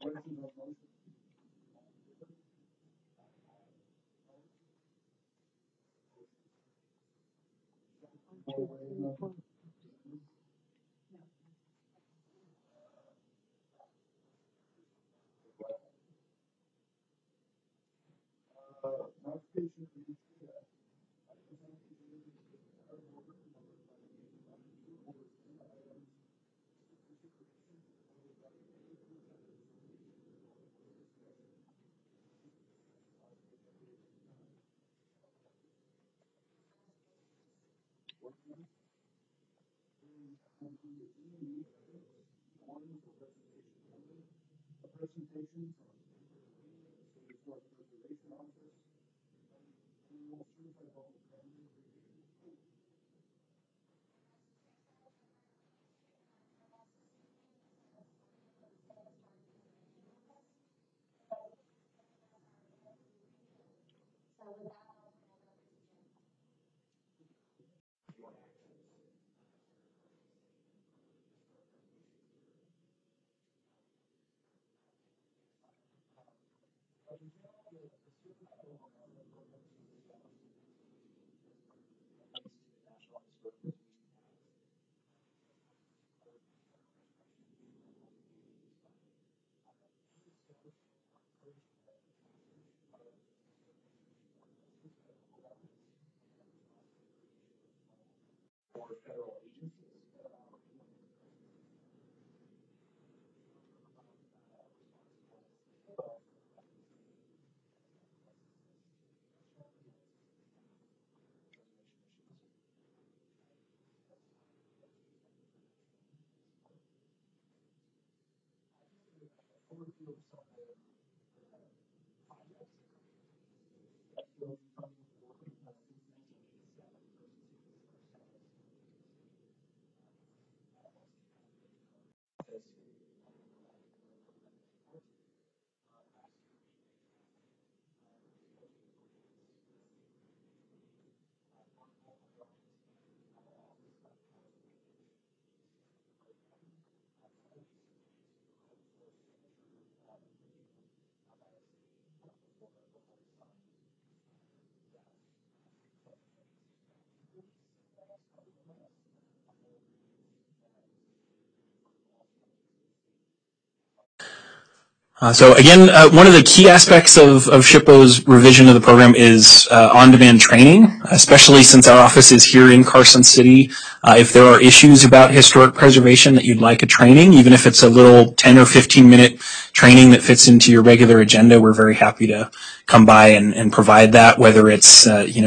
So again, one of the key aspects of SHPO's revision of the program is on-demand training, especially since our office is here in Carson City. If there are issues about historic preservation that you'd like a training, even if it's a little 10 or 15-minute training that fits into your regular agenda, we're very happy to come by and provide that, whether it's,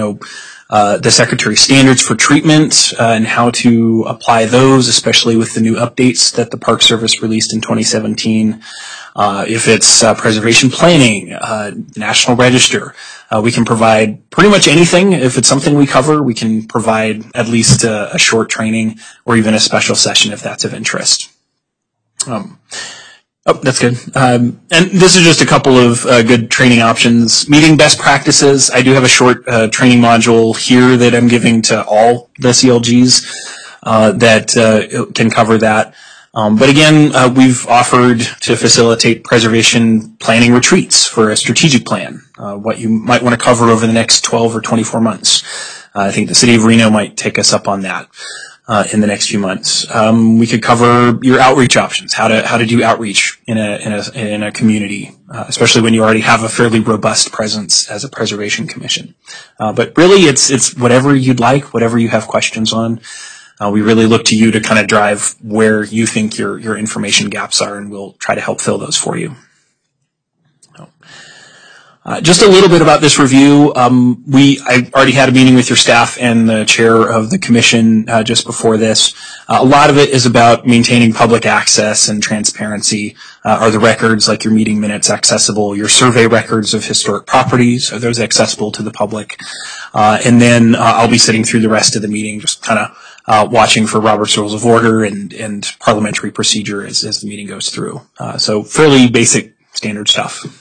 the Secretary's standards for treatment and how to apply those, especially with the new updates that the Park Service released in 2017. If it's preservation planning, National Register, we can provide pretty much anything. If it's something we cover, we can provide at least a short training or even a special session if that's of interest. That's good. And this is just a couple of good training options. Meeting best practices. I do have a short training module here that I'm giving to all the CLGs that can cover that. But again, we've offered to facilitate preservation planning retreats for a strategic plan, what you might want to cover over the next 12 or 24 months. I think the City of Reno might take us up on that in the next few months. We could cover your outreach options, how to do outreach in a community, especially when you already have a fairly robust presence as a preservation commission. But really, it's whatever you'd like, whatever you have questions on. We really look to you to kind of drive where you think your information gaps are, and we'll try to help fill those for you. Just a little bit about this review. I already had a meeting with your staff and the chair of the commission just before this. A lot of it is about maintaining public access and transparency. Are the records, like your meeting minutes, accessible? Your survey records of historic properties, are those accessible to the public? And then I'll be sitting through the rest of the meeting, just kind of watching for Robert's Rules of Order and parliamentary procedure as the meeting goes through. So fairly basic standard stuff.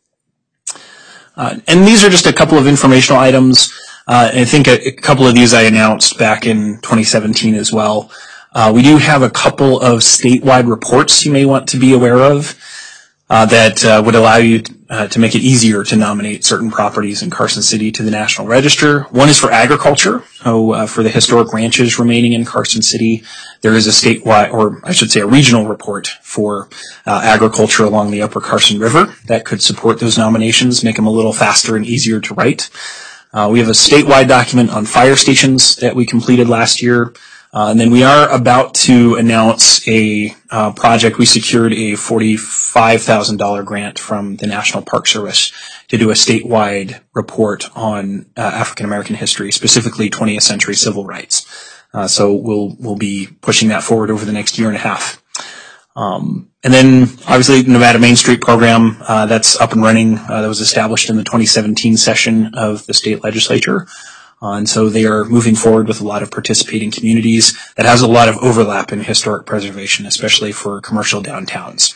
And these are just a couple of informational items. I think a couple of these I announced back in 2017 as well. We do have a couple of statewide reports you may want to be aware of. that would allow you to make it easier to nominate certain properties in Carson City to the National Register. One is for agriculture. So for the historic ranches remaining in Carson City, there is a statewide, or I should say a regional report for agriculture along the Upper Carson River that could support those nominations, make them a little faster and easier to write. We have a statewide document on fire stations that we completed last year. And then we are about to announce a project. We secured a $45,000 grant from the National Park Service to do a statewide report on African American history, specifically 20th century civil rights. So we'll be pushing that forward over the next year and a half. And then obviously the Nevada Main Street program, that's up and running. That was established in the 2017 session of the state legislature. And so they are moving forward with a lot of participating communities that has a lot of overlap in historic preservation, especially for commercial downtowns.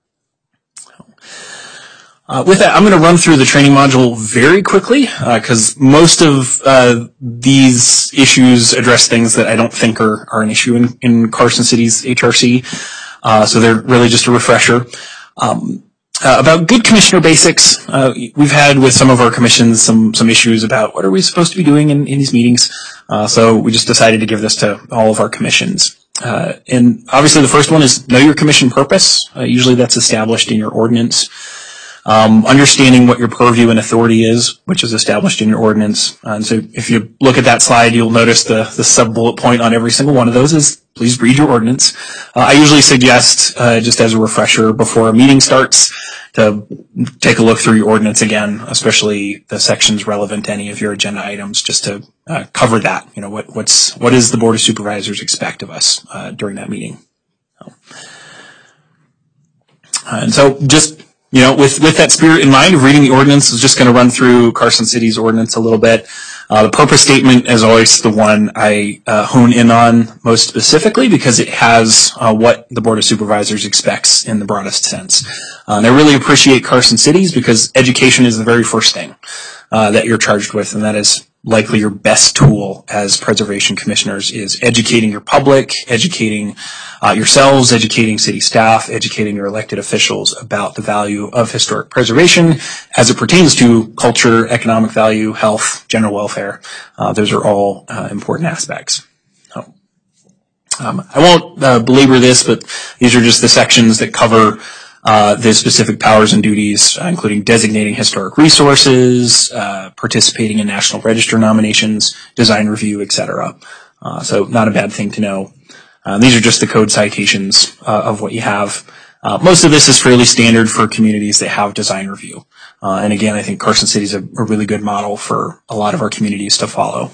With that, I'm going to run through the training module very quickly because most of these issues address things that I don't think are an issue in Carson City's HRC. So they're really just a refresher. About good commissioner basics, we've had with some of our commissions some issues about what are we supposed to be doing in these meetings. So we just decided to give this to all of our commissions. And obviously the first one is know your commission purpose. Usually that's established in your ordinance. Understanding what your purview and authority is, which is established in your ordinance. And so if you look at that slide, you'll notice the sub-bullet point on every single one of those is please read your ordinance. I usually suggest, just as a refresher before a meeting starts, to take a look through your ordinance again, especially the sections relevant to any of your agenda items, just to cover that. You know, what does the Board of Supervisors expect of us during that meeting? And so just, you know, with that spirit in mind of reading the ordinance, I was just going to run through Carson City's ordinance a little bit. The purpose statement is always the one I hone in on most specifically because it has what the Board of Supervisors expects in the broadest sense. And I really appreciate Carson City's because education is the very first thing that you're charged with, and that is likely your best tool as preservation commissioners is educating your public, educating yourselves, educating city staff, educating your elected officials about the value of historic preservation as it pertains to culture, economic value, health, general welfare. Those are all important aspects. I won't belabor this, but these are just the sections that cover the specific powers and duties, including designating historic resources, participating in National Register nominations, design review, etc. So not a bad thing to know. These are just the code citations of what you have. Most of this is fairly standard for communities that have design review. And again, I think Carson City is a really good model for a lot of our communities to follow.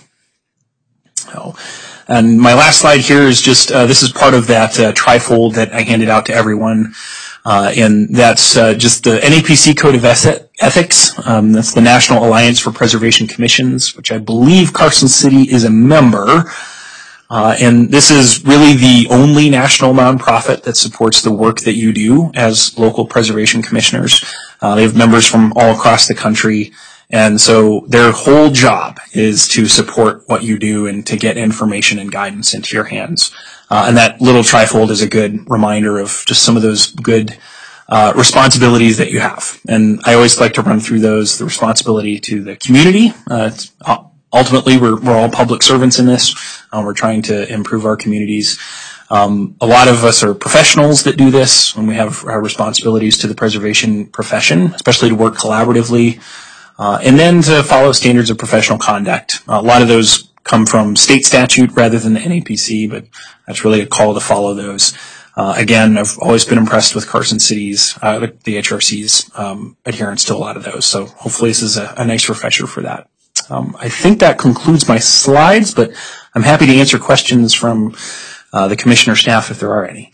And my last slide here is just, this is part of that trifold that I handed out to everyone. And that's just the NAPC Code of Ethics. That's the National Alliance for Preservation Commissions, which I believe Carson City is a member. And this is really the only national nonprofit that supports the work that you do as local preservation commissioners. They have members from all across the country. And so their whole job is to support what you do and to get information and guidance into your hands. And that little trifold is a good reminder of just some of those good responsibilities that you have. And I always like to run through those, the responsibility to the community. Ultimately, we're all public servants in this. We're trying to improve our communities. A lot of us are professionals that do this, and we have responsibilities to the preservation profession, especially to work collaboratively, and then to follow standards of professional conduct. A lot of those come from state statute rather than the NAPC, but that's really a call to follow those. Again, I've always been impressed with Carson City's, the HRC's adherence to a lot of those. So hopefully this is a nice refresher for that. I think that concludes my slides, but I'm happy to answer questions from the commissioner staff if there are any.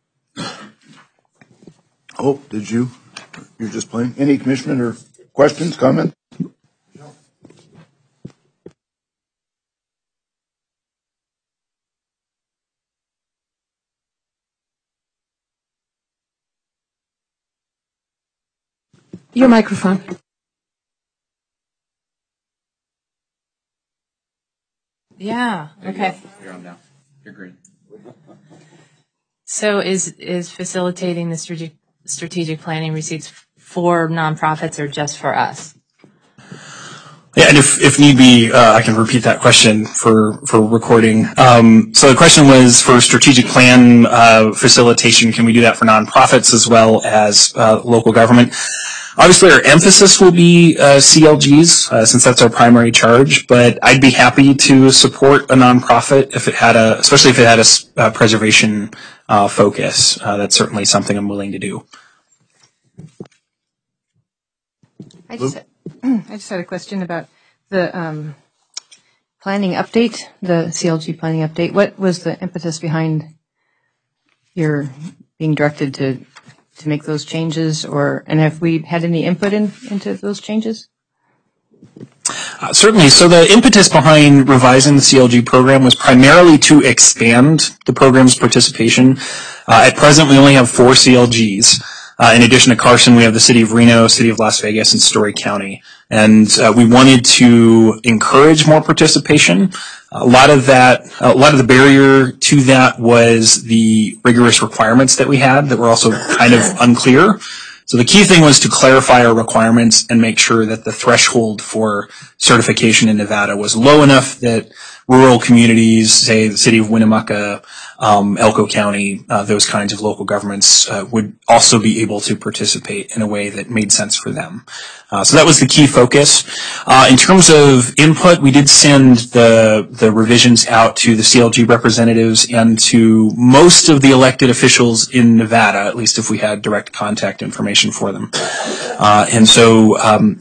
Oh, did you? You're just playing. Any commissioner questions, comments? Your microphone. Yeah. Okay. You're on now. You're great. So is facilitating the strategic planning receipts for nonprofits or just for us? Yeah, and if need be, I can repeat that question for recording. So the question was for strategic plan facilitation, can we do that for nonprofits as well as local government? Obviously, our emphasis will be CLGs, since that's our primary charge, but I'd be happy to support a nonprofit if it had especially if it had a preservation focus. That's certainly something I'm willing to do. I just had a question about the planning update, the CLG planning update. What was the impetus behind your being directed to make those changes, and have we had any input into those changes? Certainly. So the impetus behind revising the CLG program was primarily to expand the program's participation. At present, we only have 4 CLGs. In addition to Carson, we have the City of Reno, City of Las Vegas, and Story County. And we wanted to encourage more participation. A lot of the barrier to that was the rigorous requirements that we had that were also kind of unclear. So the key thing was to clarify our requirements and make sure that the threshold for certification in Nevada was low enough that rural communities, say the City of Winnemucca, Elko County, those kinds of local governments would also be able to participate in a way that made sense for them. So that was the key focus. In terms of input, we did send the revisions out to the CLG representatives and to most of the elected officials in Nevada, at least if we had direct contact information for them. And so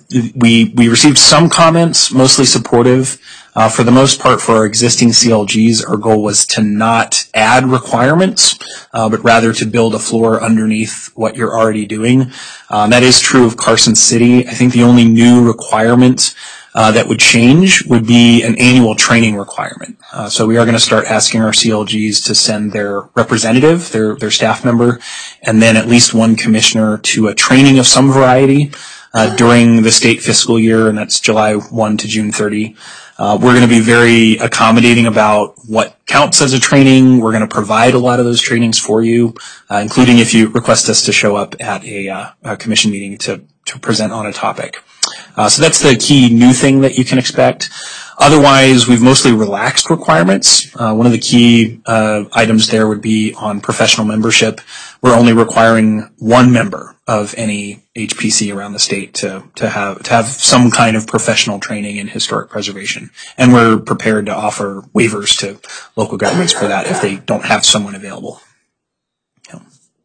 we received some comments, mostly supportive. For the most part, for our existing CLGs, our goal was to not add requirements, but rather to build a floor underneath what you're already doing. That is true of Carson City. I think the only new requirement that would change would be an annual training requirement. So we are going to start asking our CLGs to send their representative, their staff member, and then at least one commissioner to a training of some variety during the state fiscal year, and that's July 1 to June 30. We're going to be very accommodating about what counts as a training. We're going to provide a lot of those trainings for you, including if you request us to show up at a commission meeting to present on a topic. So that's the key new thing that you can expect. Otherwise, we've mostly relaxed requirements. One of the key items there would be on professional membership. We're only requiring one member of any HPC around the state to have some kind of professional training in historic preservation. And we're prepared to offer waivers to local governments for that if they don't have someone available. Yeah.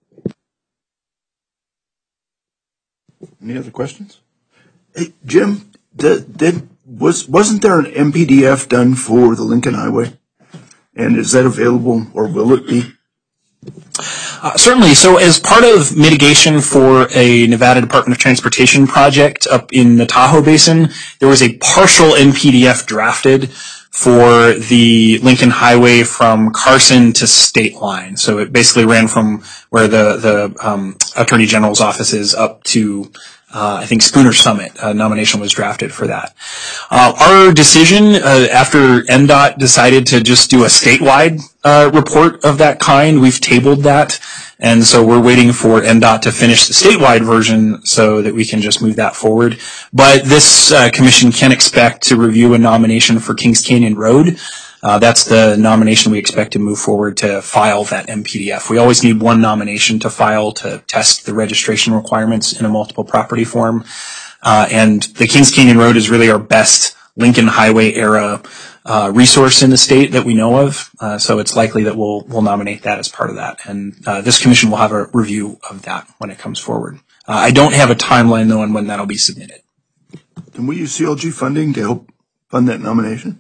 Any other questions? Hey, Jim, wasn't there an MPDF done for the Lincoln Highway? And is that available, or will it be? Certainly. So as part of mitigation for a Nevada Department of Transportation project up in the Tahoe Basin, there was a partial NPDF drafted for the Lincoln Highway from Carson to State Line. So it basically ran from where the Attorney General's office is up to I think Spooner Summit. A nomination was drafted for that. Our decision after NDOT decided to just do a statewide report of that kind, we've tabled that, and so we're waiting for NDOT to finish the statewide version so that we can just move that forward. But this commission can expect to review a nomination for Kings Canyon Road. That's the nomination we expect to move forward to file that MPDF. We always need one nomination to file to test the registration requirements in a multiple property form. And the Kings Canyon Road is really our best Lincoln Highway era resource in the state that we know of. So it's likely that we'll nominate that as part of that. And this commission will have a review of that when it comes forward. I don't have a timeline, though, on when that'll be submitted. Can we use CLG funding to help fund that nomination?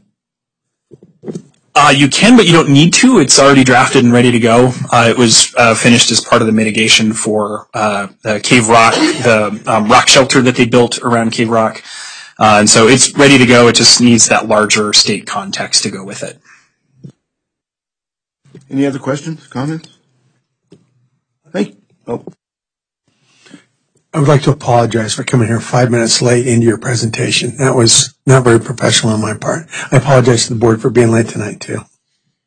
You can, but you don't need to. It's already drafted and ready to go. It was finished as part of the mitigation for the Cave Rock, the rock shelter that they built around Cave Rock. And so it's ready to go. It just needs that larger state context to go with it. Any other questions, comments? Hey. Oh. I would like to apologize for coming here 5 minutes late into your presentation. That was not very professional on my part. I apologize to the board for being late tonight, too.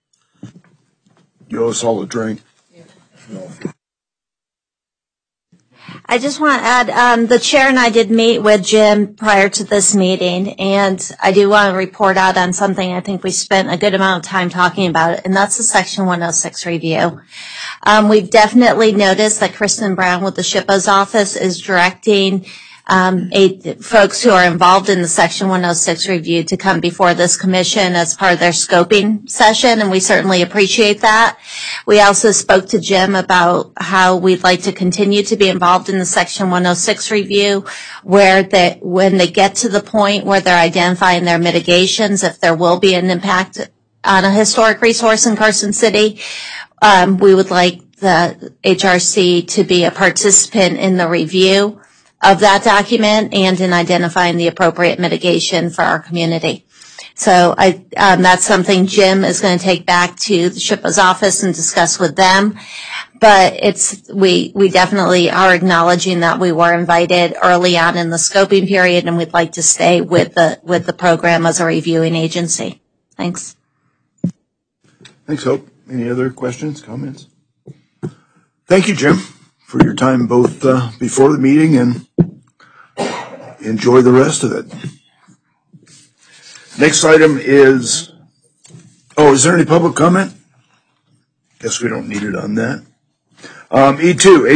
You owe us all a drink. I just want to add, the chair and I did meet with Jim prior to this meeting, and I do want to report out on something I think we spent a good amount of time talking about, and that's the Section 106 review. We've definitely noticed that Kristen Brown with the SHPO's office is directing folks who are involved in the Section 106 review to come before this commission as part of their scoping session, and we certainly appreciate that. We also spoke to Jim about how we'd like to continue to be involved in the Section 106 review, where when they get to the point where they're identifying their mitigations, if there will be an impact on a historic resource in Carson City, we would like the HRC to be a participant in the review of that document and in identifying the appropriate mitigation for our community. So that's something Jim is going to take back to the SHPO's office and discuss with them. But we definitely are acknowledging that we were invited early on in the scoping period, and we'd like to stay with the program as a reviewing agency. Thanks. Thanks, Hope. Any other questions, comments? Thank you, Jim, for your time both before the meeting, and enjoy the rest of it. Next item is there any public comment? Guess we don't need it on that. E2,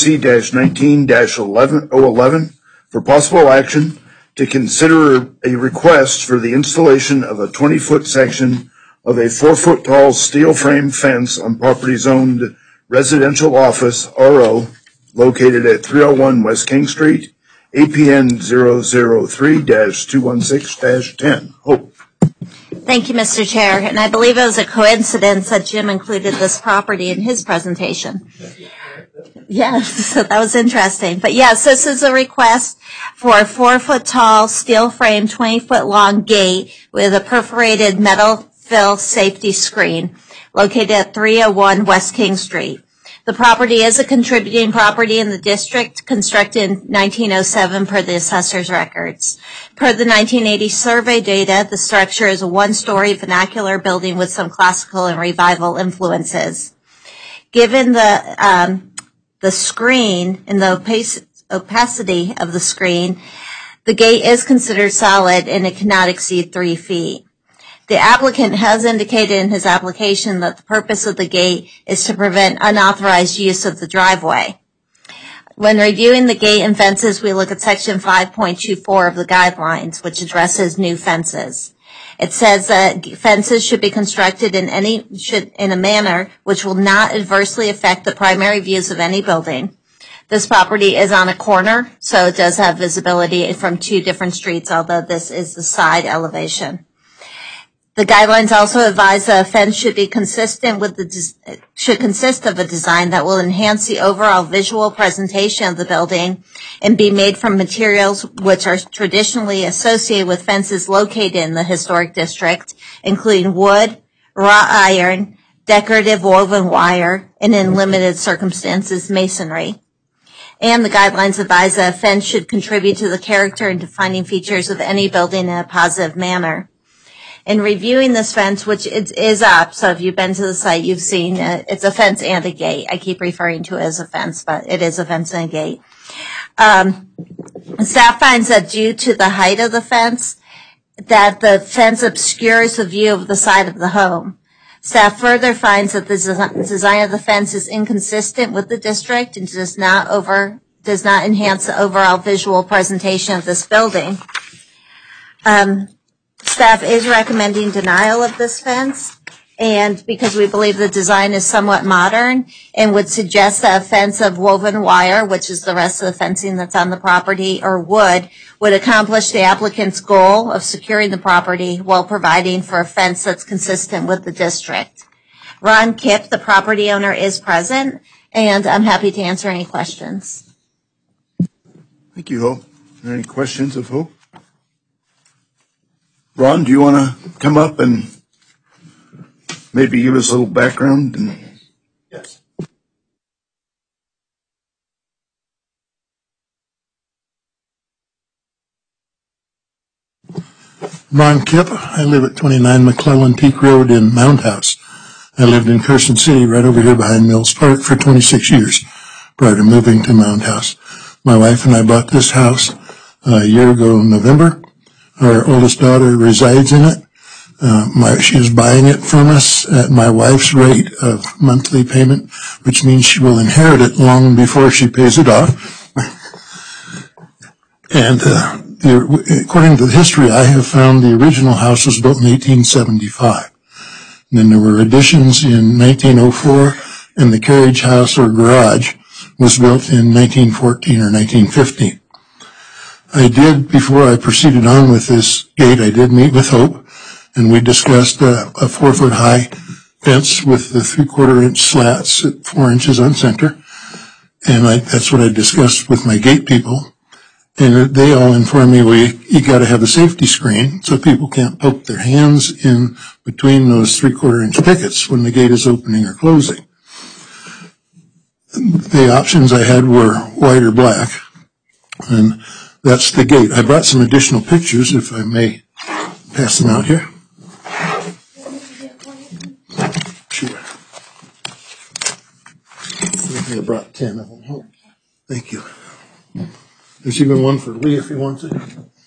HRC-19-11 for possible action to consider a request for the installation of a 20-foot section of a 4-foot tall steel frame fence on property zoned residential office, RO, located at 301 West King Street, APN 003-216-10. Hope. Thank you, Mr. Chair. And I believe it was a coincidence that Jim included this property in his presentation. Yes, so that was interesting. But yes, this is a request for a 4-foot tall steel frame, 20-foot long gate with a perforated metal fill safety screen located at 301 West King Street. The property is a contributing property in the district, constructed in 1907 per the assessor's records. Per the 1980 survey data, the structure is a 1-story vernacular building with some classical and revival influences. Given the screen and the opacity of the screen, the gate is considered solid and it cannot exceed 3 feet. The applicant has indicated in his application that the purpose of the gate is to prevent unauthorized use of the driveway. When reviewing the gate and fences, we look at Section 5.24 of the guidelines, which addresses new fences. It says that fences should be constructed in a manner which will not adversely affect the primary views of any building. This property is on a corner, so it does have visibility from 2 different streets, although this is the side elevation. The guidelines also advise that a fence should consist of a design that will enhance the overall visual presentation of the building and be made from materials which are traditionally associated with fences located in the historic district, including wood, wrought iron, decorative woven wire, and in limited circumstances, masonry. And the guidelines advise that a fence should contribute to the character and defining features of any building in a positive manner. In reviewing this fence, which is up, so if you've been to the site, you've seen it's a fence and a gate. I keep referring to it as a fence, but it is a fence and a gate. Staff finds that due to the height of the fence, that the fence obscures the view of the side of the home. Staff further finds that the design of the fence is inconsistent with the district and does not enhance the overall visual presentation of this building. Staff is recommending denial of this fence, and because we believe the design is somewhat modern and would suggest that a fence of woven wire, which is the rest of the fencing that's on the property, or wood, would accomplish the applicant's goal of securing the property while providing for a fence that's consistent with the district. Ron Kipp, the property owner, is present, and I'm happy to answer any questions. Thank you, Hope. Are there any questions of Hope? Ron, do you want to come up and maybe give us a little background? Yes. Ron Kipp. I live at 29 McClellan Peak Road in Mound House. I lived in Carson City right over here behind Mills Park for 26 years prior to moving to Mound House. My wife and I bought this house a year ago in November. Our oldest daughter resides in it. She is buying it from us at my wife's rate of monthly payment, which means she will inherit it long before she pays it off. And according to the history I have found, the original house was built in 1875. And then there were additions in 1904, and the carriage house or garage was built in 1914 or 1915. I did, before I proceeded on with this gate, I did meet with Hope, and we discussed a 4-foot-high fence with the 3/4-inch slats at 4 inches on center, and that's what I discussed with my gate people. And they all informed me, you got to have a safety screen so people can't poke their hands in between those 3/4-inch pickets when the gate is opening or closing. The options I had were white or black, and that's the gate. I brought some additional pictures, if I may pass them out here. Sure. I brought 10 of them. Thank you. There's even one for Lee if he wants it.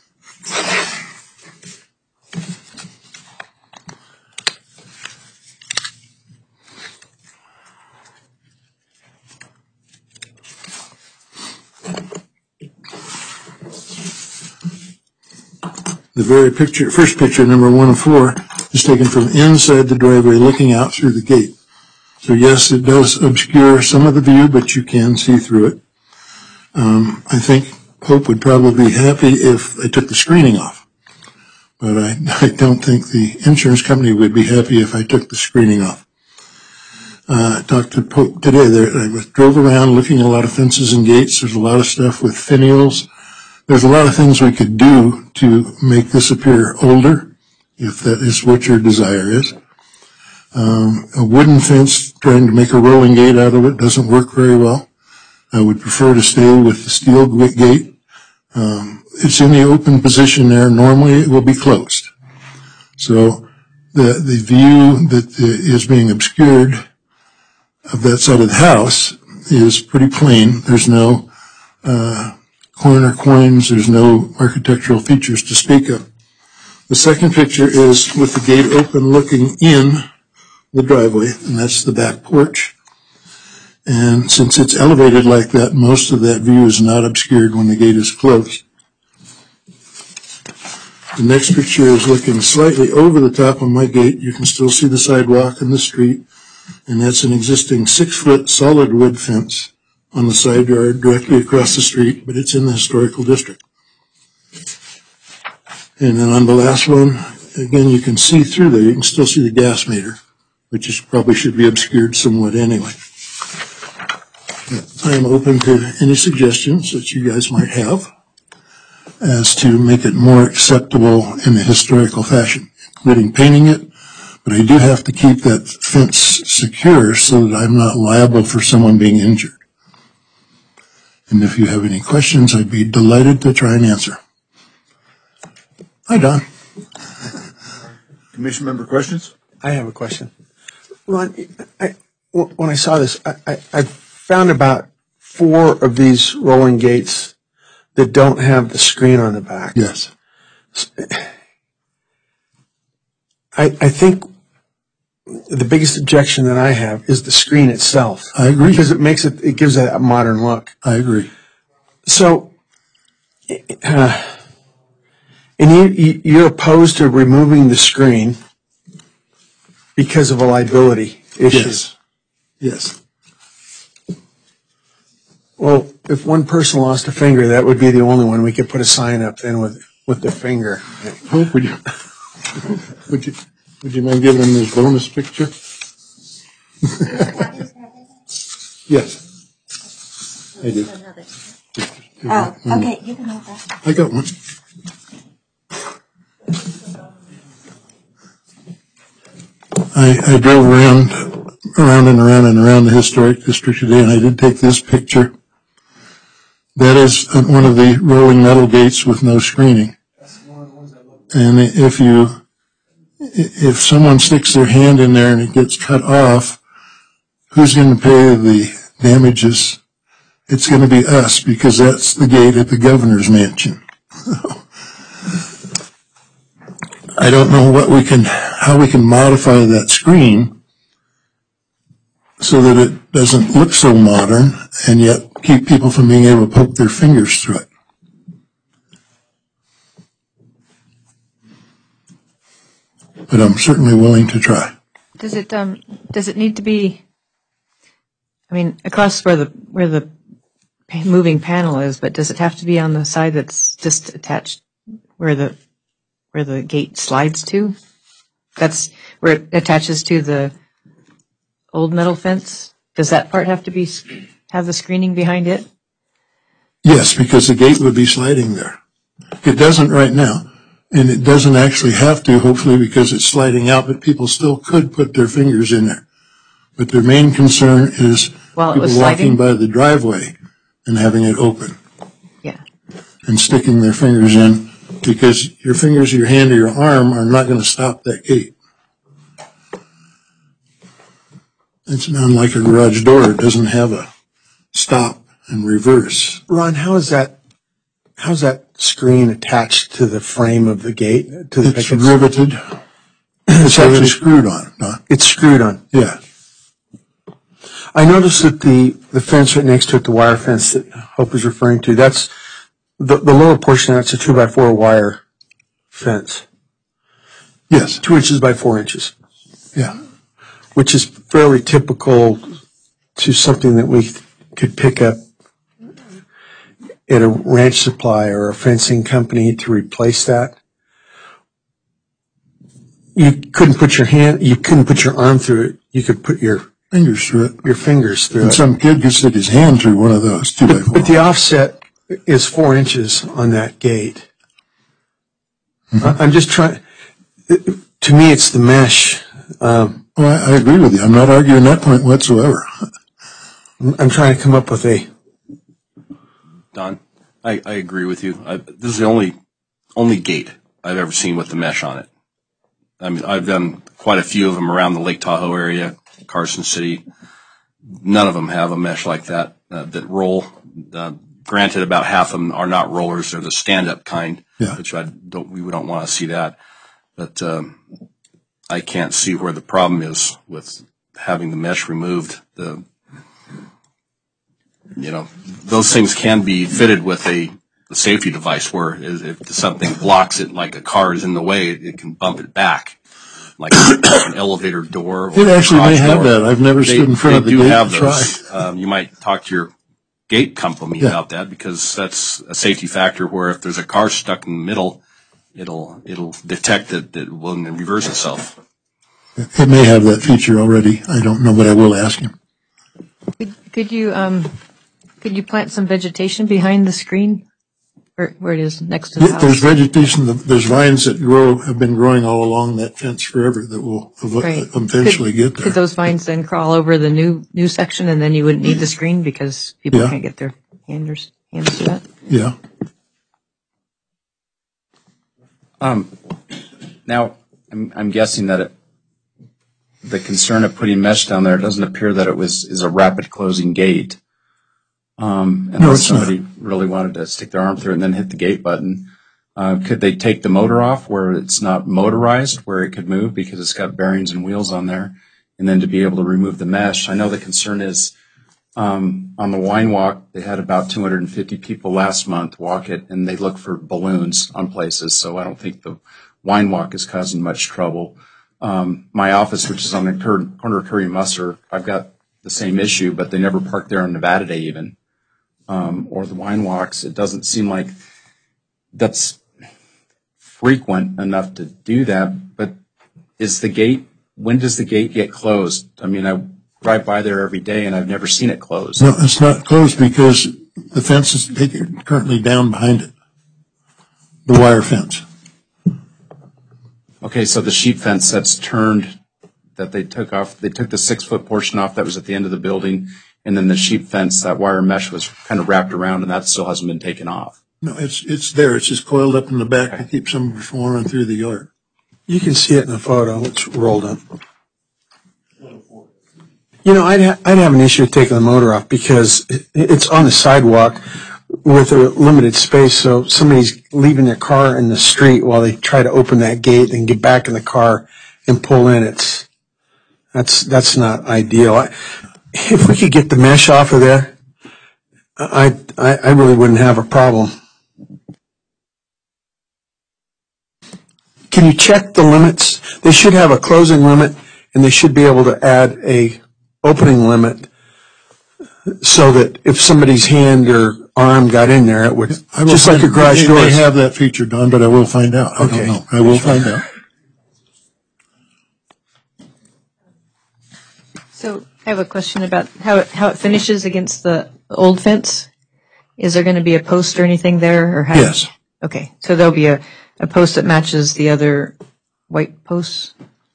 The very first picture, number 1 of 4, is taken from inside the driveway looking out through the gate. So yes, it does obscure some of the view, but you can see through it. I think Hope would probably be happy if I took the screening off. But I don't think the insurance company would be happy if I took the screening off. I talked to Hope today. I drove around looking at a lot of fences and gates. There's a lot of stuff with finials. There's a lot of things we could do to make this appear older, if that is what your desire is. A wooden fence, trying to make a rolling gate out of it, doesn't work very well. I would prefer to stay with the steel gate. It's in the open position there. Normally it will be closed. So the view that is being obscured of that side of the house is pretty plain. There's no corner coins. There's no architectural features to speak of. The second picture is with the gate open looking in the driveway, and that's the back porch. And since it's elevated like that, most of that view is not obscured when the gate is closed. The next picture is looking slightly over the top of my gate. You can still see the sidewalk and the street, and that's an existing 6-foot solid wood fence on the side yard directly across the street, but it's in the historical district. And then on the last one, again, you can see through there. You can still see the gas meter, which probably should be obscured somewhat anyway. I am open to any suggestions that you guys might have as to make it more acceptable in a historical fashion, including painting it, but I do have to keep that fence secure so that I'm not liable for someone being injured. And if you have any questions, I'd be delighted to try and answer. Hi, Don. Commission member questions? I have a question. Ron, when I saw this, I found about 4 of these rolling gates that don't have the screen on the back. Yes. I think the biggest objection that I have is the screen itself. I agree. Because it gives it a modern look. I agree. So, and you're opposed to removing the screen because of a liability issue. Yes. Yes. Well, if one person lost a finger, that would be the only one. We could put a sign up then with the finger. Hope, would you mind giving them this bonus picture? Yes. I do. Oh, okay, you can have that. I got one. I drove around the historic district today, and I did take this picture. That is one of the rolling metal gates with no screening. And if someone sticks their hand in there and it gets cut off, who's going to pay the damages It's going to be us because that's the gate at the governor's mansion. I don't know how we can modify that screen so that it doesn't look so modern and yet keep people from being able to poke their fingers through it. But I'm certainly willing to try. Does it need to be, I mean, across where the moving panel is, but does it have to be on the side that's just attached where the gate slides to? That's where it attaches to the old metal fence? Does that part have the screening behind it? Yes, because the gate would be sliding there. It doesn't right now. And it doesn't actually have to, hopefully, because it's sliding out, but people still could put their fingers in there. But their main concern is people walking by the driveway and having it open. Yeah. And sticking their fingers in, because your fingers or your hand or your arm are not going to stop that gate. It's not like a garage door. It doesn't have a stop and reverse. Ron, how's that screen attached to the frame of the gate? It's riveted. It's actually screwed on, Don. It's screwed on. Yeah. I noticed that the fence right next to it, the wire fence that Hope is referring to, that's the lower portion. That's a 2x4 wire fence. Yes. 2 inches by 4 inches. Yeah. Which is fairly typical to something that we could pick up at a ranch supply or a fencing company to replace that. You couldn't put your arm through it. You could put your fingers through it. Your fingers through and it. Some kid could stick his hand through one of those 2x4. But the offset is 4 inches on that gate. Mm-hmm. I'm just trying. To me, it's the mesh. I agree with you. I'm not arguing that point whatsoever. I'm trying to come up with a. Don, I agree with you. This is the only gate I've ever seen with the mesh on it. I mean, I've done quite a few of them around the Lake Tahoe area, Carson City. None of them have a mesh like that that roll. Granted, about half of them are not rollers; they're the stand-up kind, which we don't want to see that. But I can't see where the problem is with having the mesh removed. Those things can be fitted with a safety device where if something blocks it, like a car is in the way, it can bump it back, like an elevator door. It actually may have that. I've never stood in front of the gate. They do have those. You might talk to your gate company about that, because that's a safety factor where if there's a car stuck in the middle, it'll detect it will reverse itself. It may have that feature already. I don't know, but I will ask him. Could you plant some vegetation behind the screen, where it is next to the house? There's vegetation. There's vines that have been growing all along that fence forever that will eventually get there. Could those vines then crawl over the new section, and then you wouldn't need the screen because people can't get their hands to that? Yeah. Now, I'm guessing that the concern of putting mesh down there, it doesn't appear that is a rapid closing gate. Unless somebody really wanted to stick their arm through it and then hit the gate button. Could they take the motor off where it's not motorized, where it could move because it's got bearings and wheels on there, and then to be able to remove the mesh? I know the concern is on the wine walk, they had about 250 people last month walk it, and they look for balloons on places, so I don't think the wine walk is causing much trouble. My office, which is on the corner of Curry and Musser, I've got the same issue, but they never park there on Nevada Day even. Or the wine walks, it doesn't seem like that's frequent enough to do that. But when does the gate get closed? I mean, I drive by there every day and I've never seen it closed. No, it's not closed because the fence is currently down behind it. The wire fence. Okay, so the sheet fence that's turned, that they took off, they took the 6-foot portion off that was at the end of the building, and then the sheet fence, that wire mesh was kind of wrapped around, and that still hasn't been taken off. No, it's there. It's just coiled up in the back to keep somebody from running through the yard. You can see it in the photo. It's rolled up. I'd have an issue taking the motor off because it's on the sidewalk with a limited space. So somebody's leaving their car in the street while they try to open that gate and get back in the car and pull in. That's not ideal. If we could get the mesh off of there, I really wouldn't have a problem. Can you check the limits? They should have a closing limit, and they should be able to add a opening limit so that if somebody's hand or arm got in there, it would, just like a garage door. They have that feature, Don, but I will find out. I don't know. I will find out. So I have a question about how it finishes against the old fence. Is there going to be a post or anything there? Or how? Yes. Okay, so there'll be a post that matches the other white posts?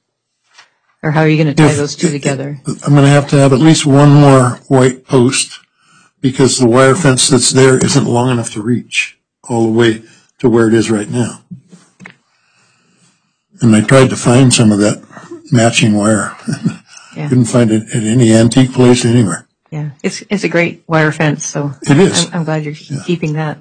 Or how are you going to tie those two together? I'm going to have at least one more white post because the wire fence that's there isn't long enough to reach all the way to where it is right now. And I tried to find some of that matching wire. Yeah. Couldn't find it at any antique place anywhere. Yeah, it's a great wire fence, so it is. I'm glad you're keeping that.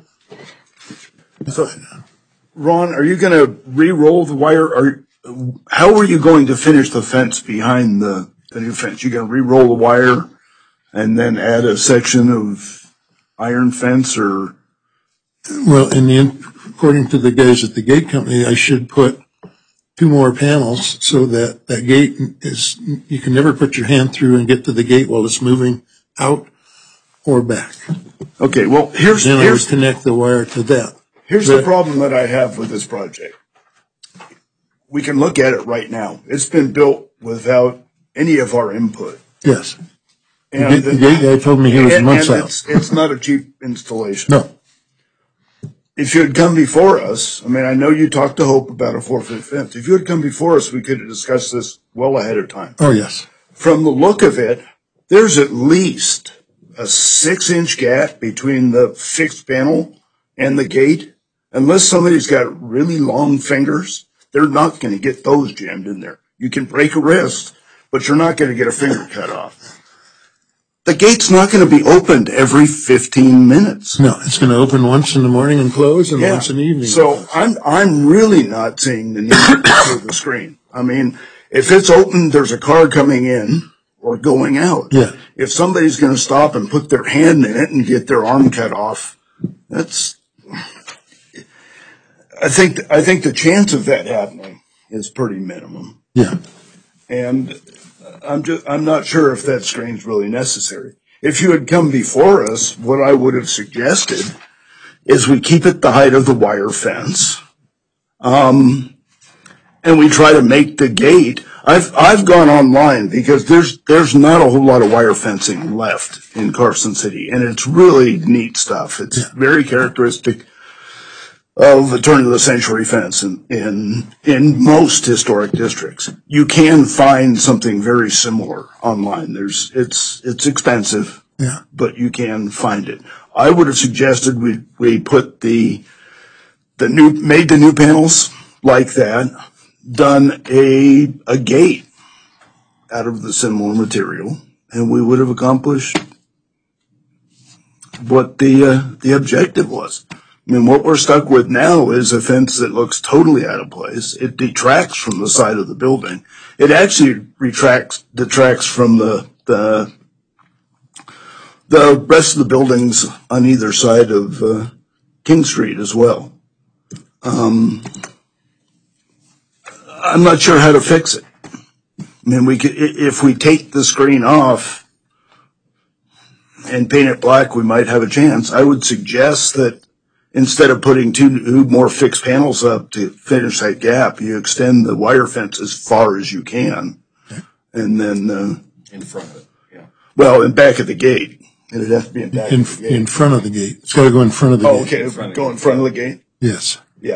So, Ron, are you going to re-roll the wire? How are you going to finish the fence behind the new fence? You going to re-roll the wire and then add a section of iron fence, or? Well, according to the guys at the gate company, I should put 2 more panels so that gate is, you can never put your hand through and get to the gate while it's moving out or back. Okay, well, then I would connect the wire to that. Here's the problem that I have with this project. We can look at it right now. It's been built without any of our input. Yes. And the gate guy told me he was months out. It's not a cheap installation. No. If you had come before us, I mean, I know you talked to Hope about a 4-foot fence. If you had come before us, we could have discussed this well ahead of time. Oh, yes. From the look of it, there's at least a 6-inch gap between the fixed panel and the gate. Unless somebody's got really long fingers, they're not going to get those jammed in there. You can break a wrist, but you're not going to get a finger cut off. The gate's not going to be opened every 15 minutes. No, it's going to open once in the morning and close, and once in the evening. So I'm really not seeing the need for the screen. I mean, if it's open, there's a car coming in or going out. Yeah. If somebody's going to stop and put their hand in it and get their arm cut off, I think the chance of that happening is pretty minimum. Yeah. And I'm not sure if that screen's really necessary. If you had come before us, what I would have suggested is we keep it the height of the wire fence, and we try to make the gate. I've gone online because there's not a whole lot of wire fencing left in Carson City, and it's really neat stuff. It's very characteristic of a turn-of-the-century fence in most historic districts. You can find something very similar online. It's expensive, but you can find it. I would have suggested we put made the new panels like that, done a gate out of the similar material, and we would have accomplished what the objective was. I mean, what we're stuck with now is a fence that looks totally out of place. It detracts from the side of the building. It actually detracts from the rest of the buildings on either side of King Street as well. I'm not sure how to fix it. I mean, if we take the screen off and paint it black, we might have a chance. I would suggest that instead of putting 2 more fixed panels up to finish that gap, you extend the wire fence as far as you can, and then in front of it. Yeah. Well, in back of the gate. It'd have to be in back of the gate. In front of the gate. It's got to go in front of the gate. Okay. Go in front of the gate. Yes. Yeah.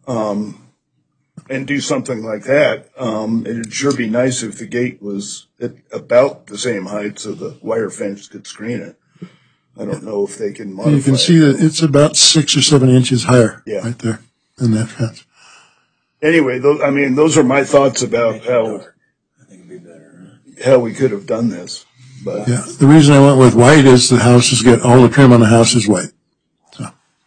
And do something like that. It'd sure be nice if the gate was at about the same height so the wire fence could screen it. I don't know if they can modify it. You can see that it's about 6 or 7 inches higher right there in that fence. Anyway, those are my thoughts about how we could have done this. But Yeah, the reason I went with white is the house has got, all the trim on the house is white. So,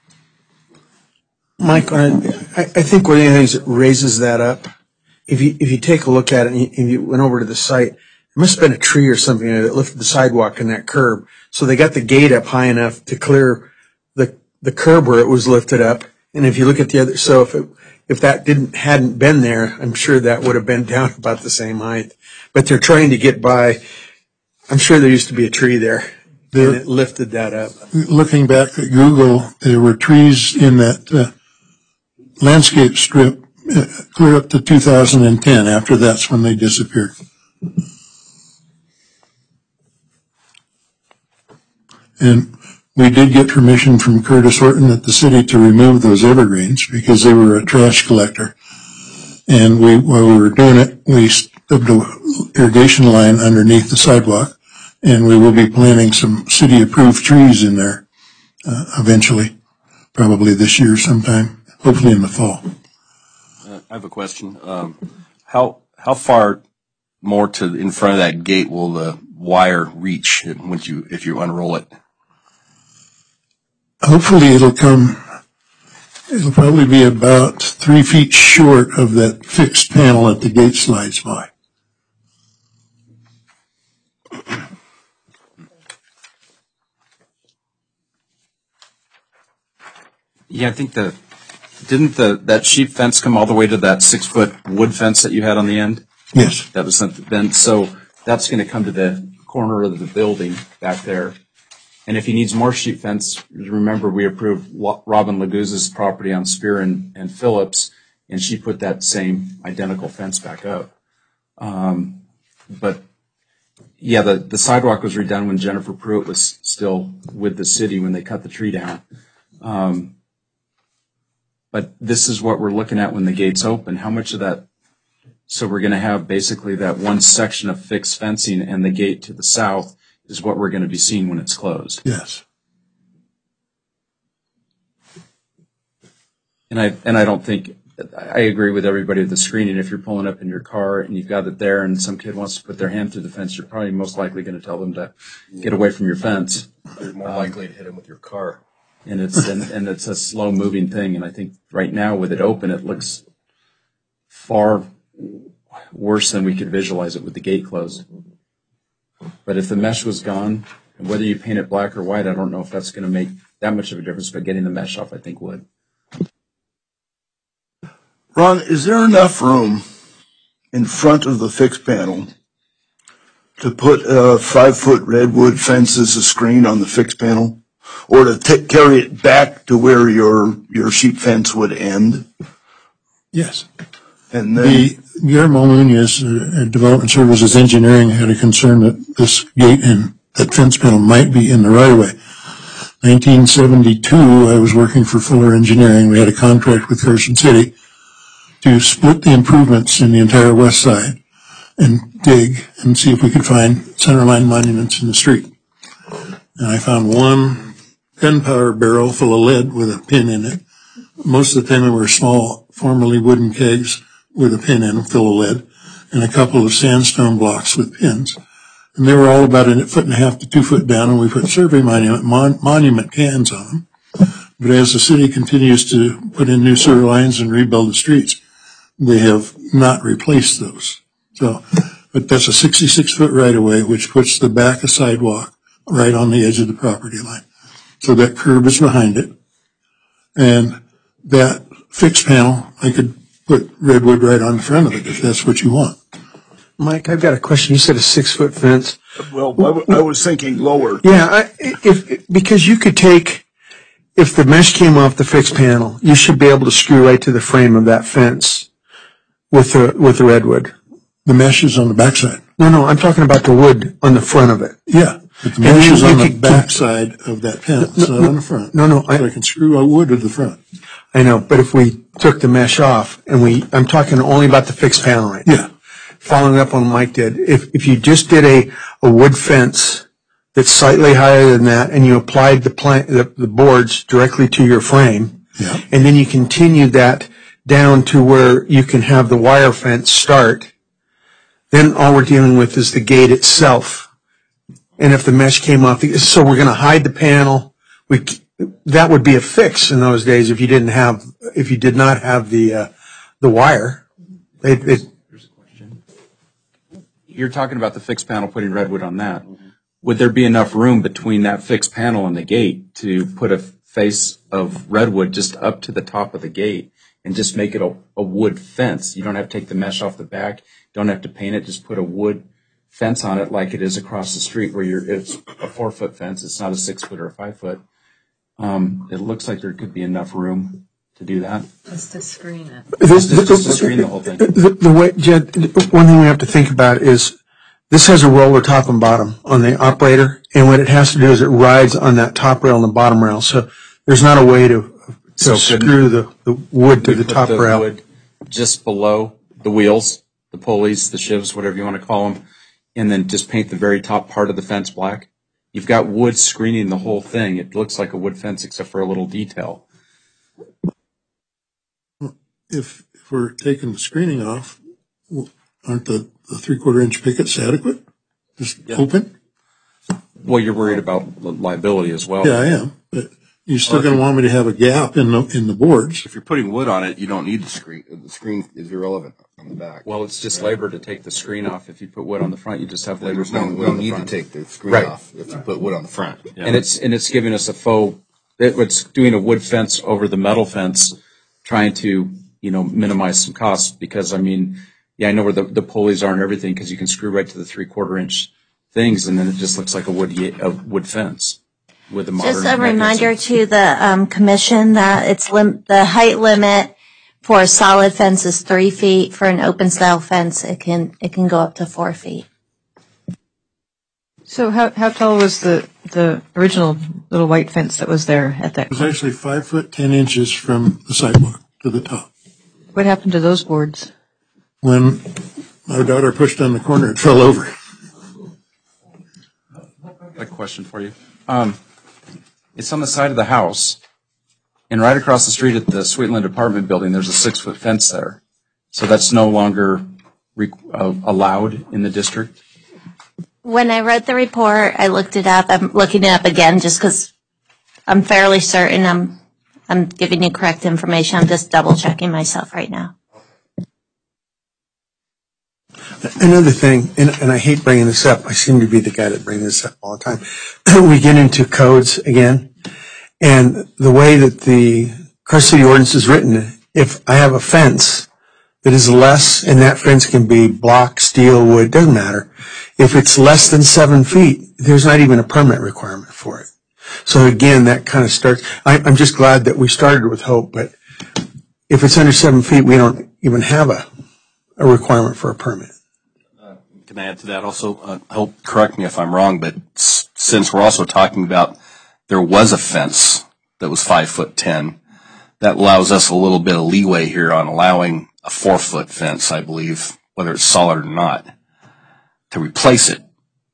Mike, I think one of the things that raises that up, if you take a look at it and you went over to the site, there must have been a tree or something that lifted the sidewalk and that curb. So they got the gate up high enough to clear the curb where it was lifted up. And if you look at the other, so if that hadn't been there, I'm sure that would have been down about the same height. But they're trying to get by. I'm sure there used to be a tree there, and it lifted that up. looking back at Google, there were trees in that landscape strip clear up to 2010. After that's when they disappeared. And we did get permission from Curtis Horton at the city to remove those evergreens because they were a trash collector. And while we were doing it, we stubbed an irrigation line underneath the sidewalk, and we will be planting some city-approved trees in there eventually, probably this year sometime, hopefully in the fall. I have a question. How far more in front of that gate will the wire reach if you unroll it? Hopefully it'll probably be about 3 feet short of that fixed panel that the gate slides by. Yeah, I think didn't that sheep fence come all the way to that 6-foot wood fence that you had on the end? Yes. That was then, so that's going to come to the corner of the building back there. And if he needs more sheep fence, remember we approved Robin Laguz's property on Spear and Phillips, and she put that same identical fence back up. But yeah, the sidewalk was redone when Jennifer Pruitt was still with the city when they cut the tree down. But this is what we're looking at when the gates open. How much of that? So we're going to have basically that one section of fixed fencing, and the gate to the south is what we're going to be seeing when it's closed. Yes. And I don't think, I agree with everybody with the screening. If you're pulling up in your car and you've got it there and some kid wants to put their hand through the fence, you're probably most likely going to tell them to get away from your fence. You're more likely to hit them with your car. And it's a slow moving thing. And I think right now with it open, it looks far worse than we could visualize it with the gate closed. But if the mesh was gone, and whether you paint it black or white, I don't know if that's going to make that much of a difference, but getting the mesh off, I think would. Ron, is there enough room in front of the fixed panel to put a 5-foot redwood fence as a screen on the fixed panel, or to carry it back to where your sheep fence would end? Yes. And then Guillermo Nunez, Development Services Engineering, had a concern that this gate and that fence panel might be in the right-of-way. 1972, I was working for Fuller Engineering. We had a contract with Carson City to split the improvements in the entire west side and dig and see if we could find centerline monuments in the street. And I found one gunpowder barrel full of lead with a pin in it. Most of the time they were small, formerly wooden kegs with a pin in them, full of lead, and a couple of sandstone blocks with pins. And they were all about 1.5 to 2 foot down, and we put survey monument cans on them. But as the city continues to put in new sewer lines and rebuild the streets, they have not replaced those. So, but that's a 66-foot right-of-way, which puts the back of sidewalk right on the edge of the property line. So that curb is behind it. And that fixed panel, I could put redwood right on the front of it if that's what you want. Mike, I've got a question. You said a 6-foot fence. well, I was thinking lower. Yeah, because you could take, if the mesh came off the fixed panel, you should be able to screw right to the frame of that fence with the redwood. The mesh is on the backside. No, I'm talking about the wood on the front of it. Yeah, but the mesh is on the backside of that fence, not on the front. No, so I can screw a wood to the front. I know, but if we took the mesh off and I'm talking only about the fixed panel right now. Yeah. Following up on what Mike did, if you just did a wood fence that's slightly higher than that and you applied the boards directly to your frame, yeah, and then you continue that down to where you can have the wire fence start, then all we're dealing with is the gate itself And if the mesh came off, so we're going to hide the panel. That would be a fix in those days if you did not have the wire. Here's a question. You're talking about the fixed panel, putting redwood on that. Would there be enough room between that fixed panel and the gate to put a face of redwood just up to the top of the gate and just make it a wood fence? You don't have to take the mesh off the back. Don't have to paint it. Just put a wood fence on it like it is across the street where it's a 4-foot fence. It's not a 6-foot or a 5-foot. It looks like there could be enough room to do that. Just to screen it. Just to screen the whole thing. The way, Jed, one thing we have to think about is this has a roller top and bottom on the operator, and what it has to do is it rides on that top rail and the bottom rail. So there's not a way to screw the wood to the top rail. Wood just below the wheels, the pulleys, the shivs, whatever you want to call them, and then just paint the very top part of the fence black. You've got wood screening the whole thing. It looks like a wood fence except for a little detail. If we're taking the screening off, aren't the 3/4 inch pickets adequate? Just open? Well, you're worried about liability as well. Yeah, I am. But you're still going to want me to have a gap in the boards. If you're putting wood on it, you don't need the screen. The screen is irrelevant on the back. Well, it's just labor to take the screen off. If you put wood on the front, you just have labor. We don't need to take the screen off if you put wood on the front. Yeah. And it's giving us it's doing a wood fence over the metal fence, trying to minimize some costs because I know where the pulleys are and everything because you can screw right to the 3/4 inch things and then it just looks like a wood fence with a modern Just a reminder to the commission that it's the height limit for a solid fence is 3 feet. For an open style fence, it can go up to 4 feet. So how tall was the original little white fence that was there at that It was point? actually 5 foot 10 inches from the sidewalk to the top. What happened to those boards? When my daughter pushed on the corner, it fell over. A question for you. It's on the side of the house, and right across the street at the Sweetland apartment building, there's a 6-foot fence there. So that's no longer allowed in the district? When I wrote the report, I looked it up. I'm looking it up again just because I'm fairly certain I'm giving you correct information. I'm just double checking myself right now. Another thing, and I hate bringing this up, I seem to be the guy that brings this up all the time. We get into codes again, and the way that the Carson City ordinance is written, if I have a fence that is less, and that fence can be block, steel, wood, doesn't matter. If it's less than 7 feet, there's not even a permit requirement for it. So again, that kind of starts, I'm just glad that we started with Hope, but if it's under 7 feet, we don't even have a requirement for a permit. Can I add to that also? Hope, correct me if I'm wrong, but since we're also talking about there was a fence that was 5 foot 10, that allows us a little bit of leeway here on allowing a 4-foot fence, I believe, whether it's solid or not, to replace it.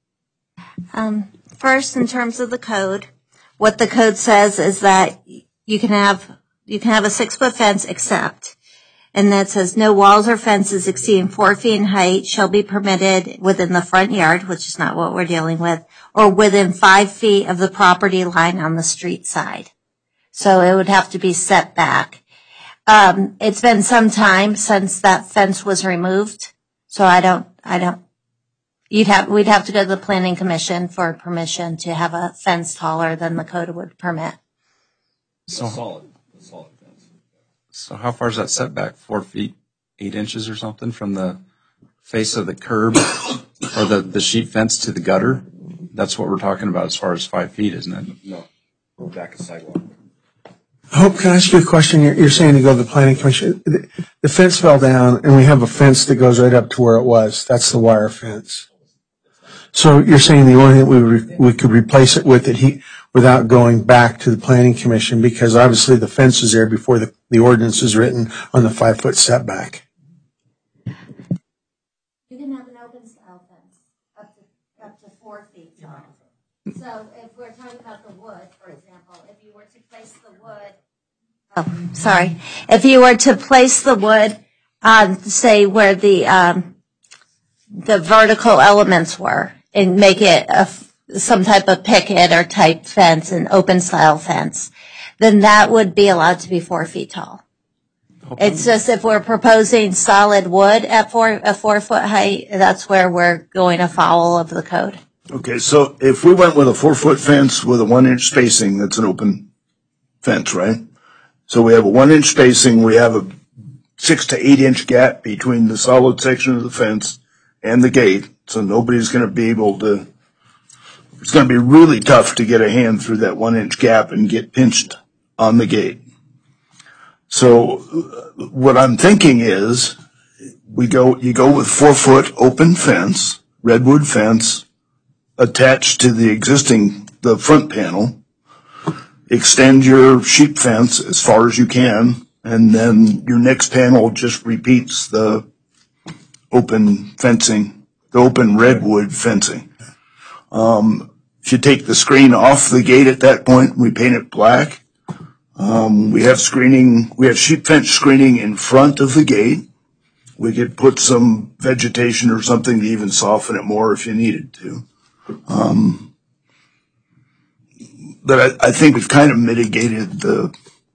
First, in terms of the code, what the code says is that you can have a 6-foot fence except, and that says no walls or fences exceeding 4 feet in height shall be permitted within the front yard, which is not what we're dealing with, or within 5 feet of the property line on the street side. So it would have to be set back. It's been some time since that fence was removed, so we'd have to go to the planning commission for permission to have a fence taller than the code would permit. So solid fence. So how far is that setback? 4 feet, 8 inches or something from the face of the curb or the sheet fence to the gutter? That's what we're talking about as far as 5 feet, isn't it? No, back of sidewalk. Hope, can I ask you a question? You're saying to go to the planning commission. The fence fell down, and we have a fence that goes right up to where it was. That's the wire fence. So you're saying the only thing we could replace it with without going back to the planning commission, because obviously the fence was there before the ordinance is written on the 5-foot setback. You can have an open style fence up to 4 feet tall. So if we're talking about the wood, for example, if you were to place the wood, if you were to place the wood on, say, where the vertical elements were, and make it some type of picket or type fence, an open style fence, then that would be allowed to be 4 feet tall. It's just if we're proposing solid wood at a 4 foot height, that's where we're going afoul of the code. Okay, so if we went with a 4 foot fence with a 1 inch spacing, that's an open fence, right? So we have a 1 inch spacing, we have a 6 to 8 inch gap between the solid section of the fence and the gate, so nobody's going to be able to, it's going to be really tough to get a hand through that 1 inch gap and get pinched on the gate. So what I'm thinking is you go with 4 foot open fence, redwood fence, attached to the front panel, extend your sheep fence as far as you can, and then your next panel just repeats the open fencing, the open redwood fencing. If you take the screen off the gate at that point, we paint it black. We have sheep fence screening in front of the gate. We could put some vegetation or something to even soften it more if you needed to. But I think we've kind of mitigated the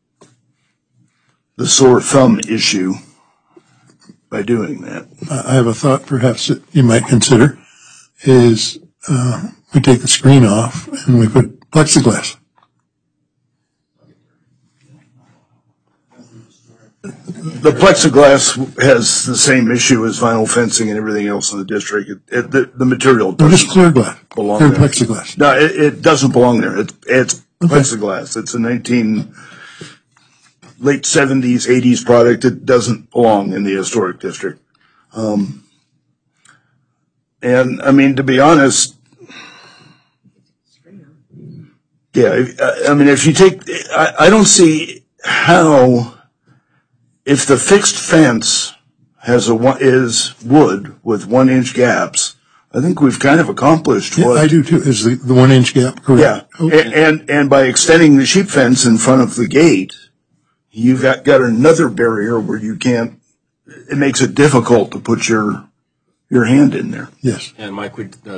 sore thumb issue by doing that. I have a thought perhaps that you might consider is we take the screen off and we put plexiglass. The plexiglass has the same issue as vinyl fencing and everything else in the district. The material Just clear glass. belong Clear there. plexiglass. No, it doesn't belong there. It's plexiglass. It's a late 70s, 80s product. It doesn't belong in the historic district. And I mean, to be honest, yeah, I mean, if you take, I don't see how, if the fixed fence is wood with 1 inch gaps, I think we've kind of accomplished Yeah, what I do too. Is the 1 inch gap correct? Yeah, Okay. and by extending the sheep fence in front of the gate, you've got another barrier where you can't. It makes it difficult to put your hand in there. Yes. And Mike,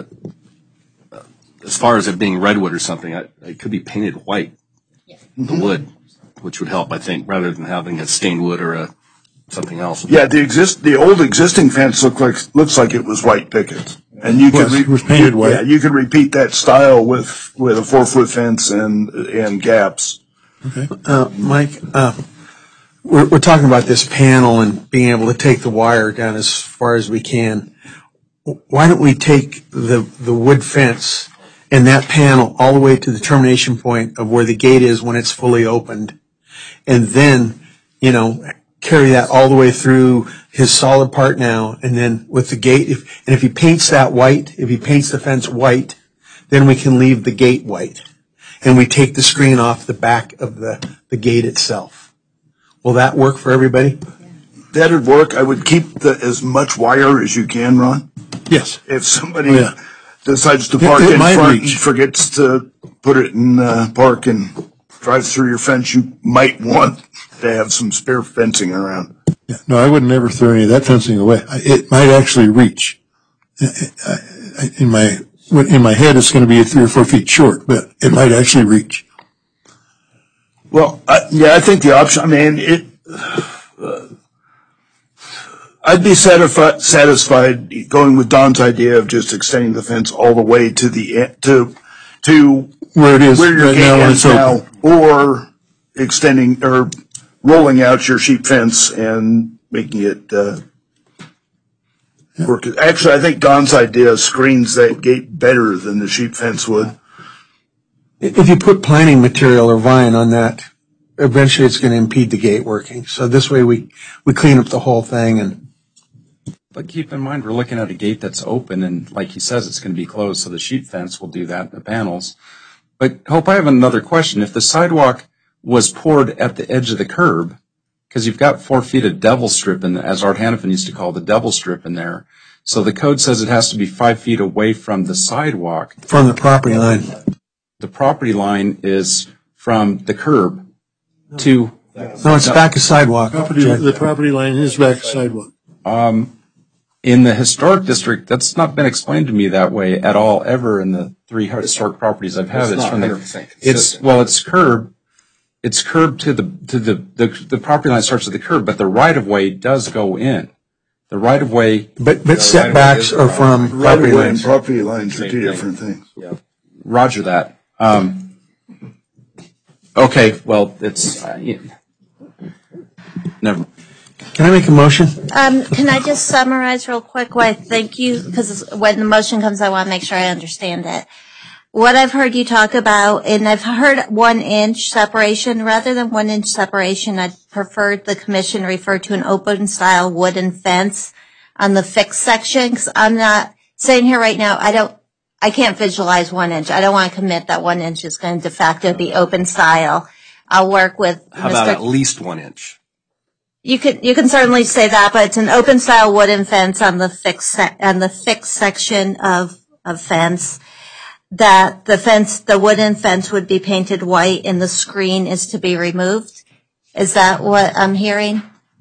as far as it being redwood or something, it could be painted white, the wood, which would help, I think, rather than having a stained wood or something else. Yeah, the old existing fence looks like it was white pickets, and It was painted white. Yeah, you could repeat that style with a 4 foot fence and gaps. Okay. Mike, we're talking about this panel and being able to take the wire down as far as we can. Why don't we take the wood fence and that panel all the way to the termination point of where the gate is when it's fully opened, and then, carry that all the way through his solid part now, and then with the gate, if he paints the fence white, then we can leave the gate white, and we take the screen off the back of the gate itself. Will that work for everybody? That'd work. I would keep as much wire as you can, Ron. Yes. If somebody decides to park It in might front reach. and forgets to put it in park and drives through your fence, you might want to have some spare fencing around. Yeah. No, I would never throw any of that fencing away. It might actually reach. In my head, it's going to be 3 or 4 feet short, but it might actually reach. Well, I think the option, I'd be satisfied going with Don's idea of just extending the fence all the way to to Where it is where your right gate now when is it's now, open. or extending or rolling out your sheep fence and making it work. Actually, I think Don's idea screens that gate better than the sheep fence would. If you put planting material or vine on that, eventually it's going to impede the gate working. So this way we clean up the whole thing. But keep in mind, we're looking at a gate that's open, and like he says, it's going to be closed, so the sheep fence will do that, the panels. But Hope, I have another question. If the sidewalk was poured at the edge of the curb, because you've got 4 feet of devil strip, as Art Hannafin used to call the devil strip in there, so the code says it has to be 5 feet away from the sidewalk. From the property line. The property line is from the curb to... No, it's back of sidewalk. The property line is back sidewalk. In the historic district, that's not been explained to me that way at all, ever in the 3 historic properties I've had. It's not from 100% consistent. it's curb. It's curb to the property line starts at the curb, but the right of way does go in. The right of way. But setbacks are from property Right-of-way and lines. property lines are Same two thing. different things. Yeah. Roger that. Okay, well, it's never. Can I make a motion? Can I just summarize real quick why I thank you? Because when the motion comes, I want to make sure I understand it. What I've heard you talk about, and I've heard 1 inch separation. Rather than 1 inch separation, I'd preferred the commission refer to an open style wooden fence on the fixed section. Because I'm not saying here right now, I can't visualize 1 inch. I don't want to commit that 1 inch is going to de facto be open style. I'll work with How about at least 1 inch? You can certainly say that, but it's an open style wooden fence on the fixed section of fence. That the wooden fence would be painted white and the screen is to be removed. Is that what I'm hearing?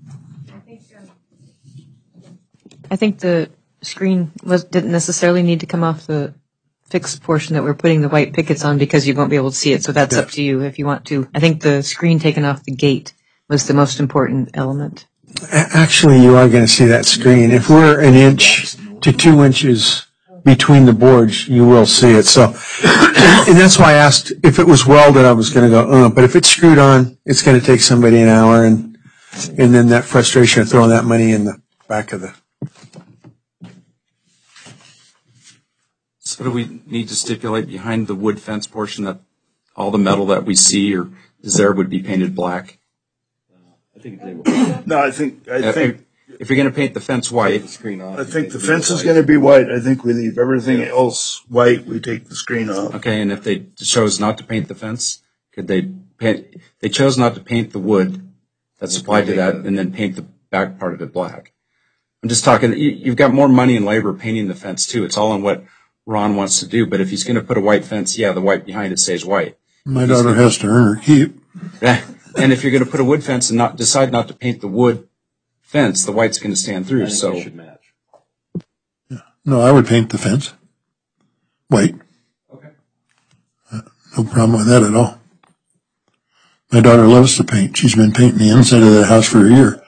I think the screen didn't necessarily need to come off the fixed portion that we're putting the white pickets on because you won't be able to see it. So that's up to you if you want to. I think the screen taken off the gate was the most important element. Actually, you are going to see that screen. If we're 1 inch to 2 inches between the boards, you will see it. So, and that's why I asked if it was welded, I was going to go, but if it's screwed on, it's going to take somebody an hour, and then that frustration of throwing that money in the back of the. So do we need to stipulate behind the wood fence portion that all the metal that we see or is there would be painted black? I think they will. No, I think If you're going to paint the fence white, The screen off. I think the fence is going to be white. I think we leave everything else white. We take the screen off. okay, and if they chose not to paint the fence, could they paint? They chose not to paint the wood that's applied to that, and then paint the back part of it black. I'm just talking. You've got more money and labor painting the fence too. It's all on what Ron wants to do. But if he's going to put a white fence, yeah, the white behind it stays white. My daughter has to earn her keep. And if you're going to put a wood fence and decide not to paint the wood fence, the white's going to stand through. I think So they should match. No, I would paint the fence white. okay. No problem with that at all. My daughter loves to paint. She's been painting the inside of the house for a year.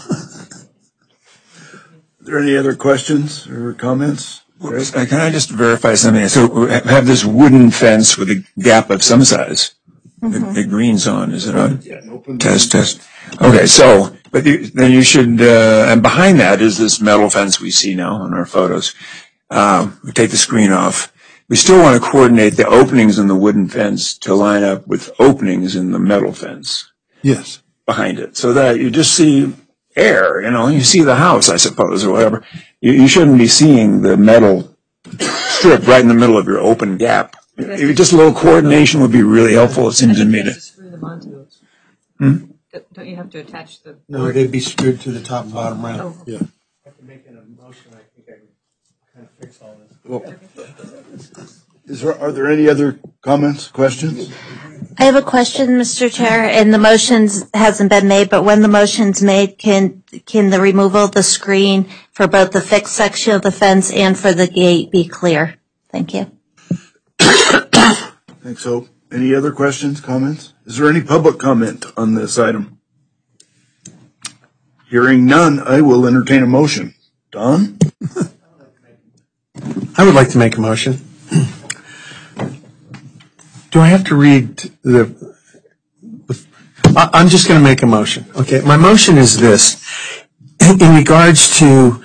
Are there any other questions or comments? Can I just verify something? So we have this wooden fence with a gap of some size. The green zone, is it on? Test. Okay, so, but then you should, and behind that is this metal fence we see now on our photos. We take the screen off. We still want to coordinate the openings in the wooden fence to line up with openings in the metal fence. Yes. Behind it, so that you just see air, you see the house, I suppose, or whatever. You shouldn't be seeing the metal strip right in the middle of your open gap. Just a little coordination would be really helpful, it seems to me. Screw them onto it. Don't you have to attach the? No, they'd be screwed to the top and bottom right. Oh. Yeah. After making a motion, I think I can kind of fix all this. Are there any other comments, questions? I have a question, Mr. Chair, and the motions hasn't been made, but when the motion's made, can the removal of the screen for both the fixed section of the fence and for the gate be clear? Thank you. I think so. Any other questions, comments? Is there any public comment on this item? Hearing none, I will entertain a motion. Don? I would like to make a motion. Do I have to read I'm just going to make a motion. Okay, my motion is this. In regards to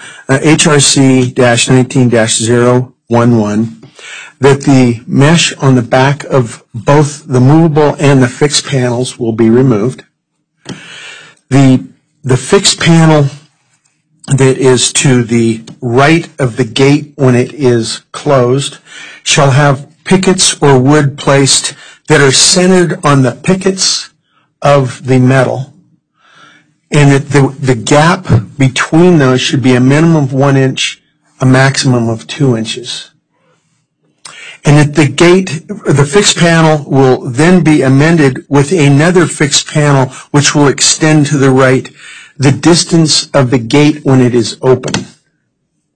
HRC-19-011, that the mesh on the back of both the movable and the fixed panels will be removed. The fixed panel that is to the right of the gate when it is closed shall have pickets or wood placed that are centered on the pickets of the metal, and that the gap between those should be a minimum of 1 inch, a maximum of 2 inches. And that the fixed panel will then be amended with another fixed panel which will extend to the right the distance of the gate when it is open.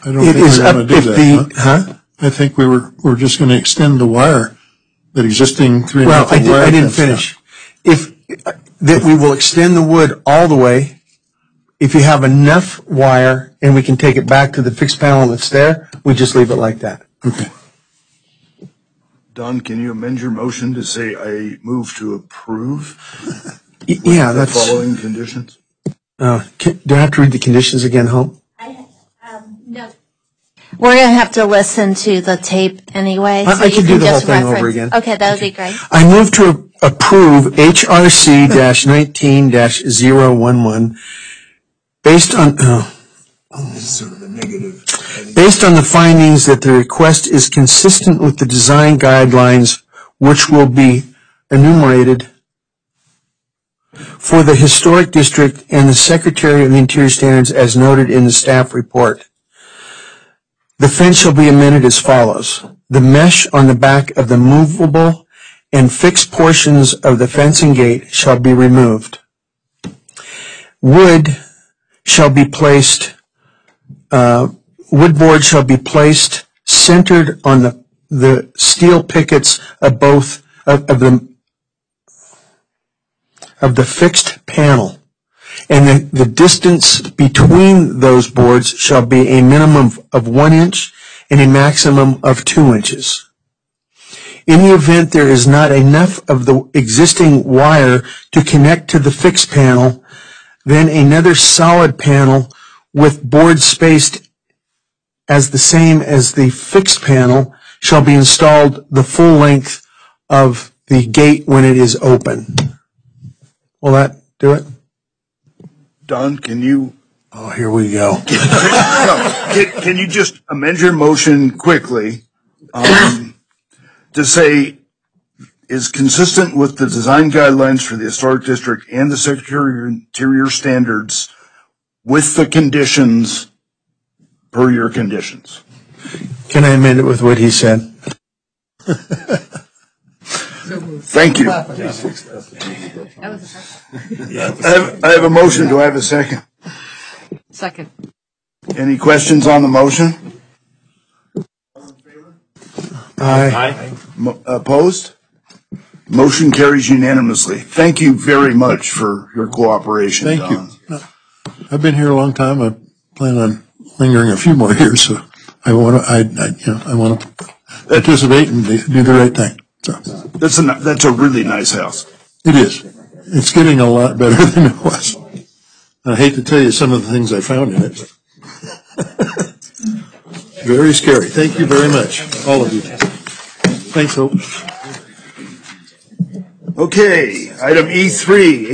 I don't It think is we're up going to do if that. the, huh? I think we're just going to extend the wire, that existing 3.5 Well, wire. I didn't fence finish. That we will extend the wood all the way. If you have enough wire and we can take it back to the fixed panel that's there, we just leave it like that. now. Okay. Don, can you amend your motion to say I move to approve Yeah, the that's. following conditions? Do I have to read the conditions again, Hope? No. We're going to have to listen to the tape anyway. I so you can do the whole just thing over reference- again. Okay, that would be great. I move to approve HRC-19-011 based on, based on the findings that the request is consistent with the design guidelines which will be enumerated for the Historic District and the Secretary of the Interior Standards as noted in the staff report. The fence shall be amended as follows. The mesh on the back of the movable and fixed portions of the fencing gate shall be removed. Wood board shall be placed centered on the steel pickets of both of the fixed panel, and the distance between those boards shall be a minimum of 1 inch and a maximum of 2 inches. In the event there is not enough of the existing wire to connect to the fixed panel, then another solid panel with board spaced as the same as the fixed panel shall be installed the full length of the gate when it is open. Will that do it? Don, can you? Oh, here we go. Can you just amend your motion quickly to say is consistent with the design guidelines for the Historic District and the Secretary of Interior Standards with the conditions per your conditions? Can I amend it with what he said? Thank you. I have a motion. Do I have a second? Second. Any questions on the motion? Aye. Opposed? Motion carries unanimously. Thank you very much for your cooperation, Thank Don. you. I've been here a long time. I plan on lingering a few more years, so I want to participate and do the right thing. So That's a really nice house. it is. It's getting a lot better than it was. I hate to tell you some of the things I found in it. Very scary. Thank you very much, all of you. Thanks, Hope. Okay, item E3,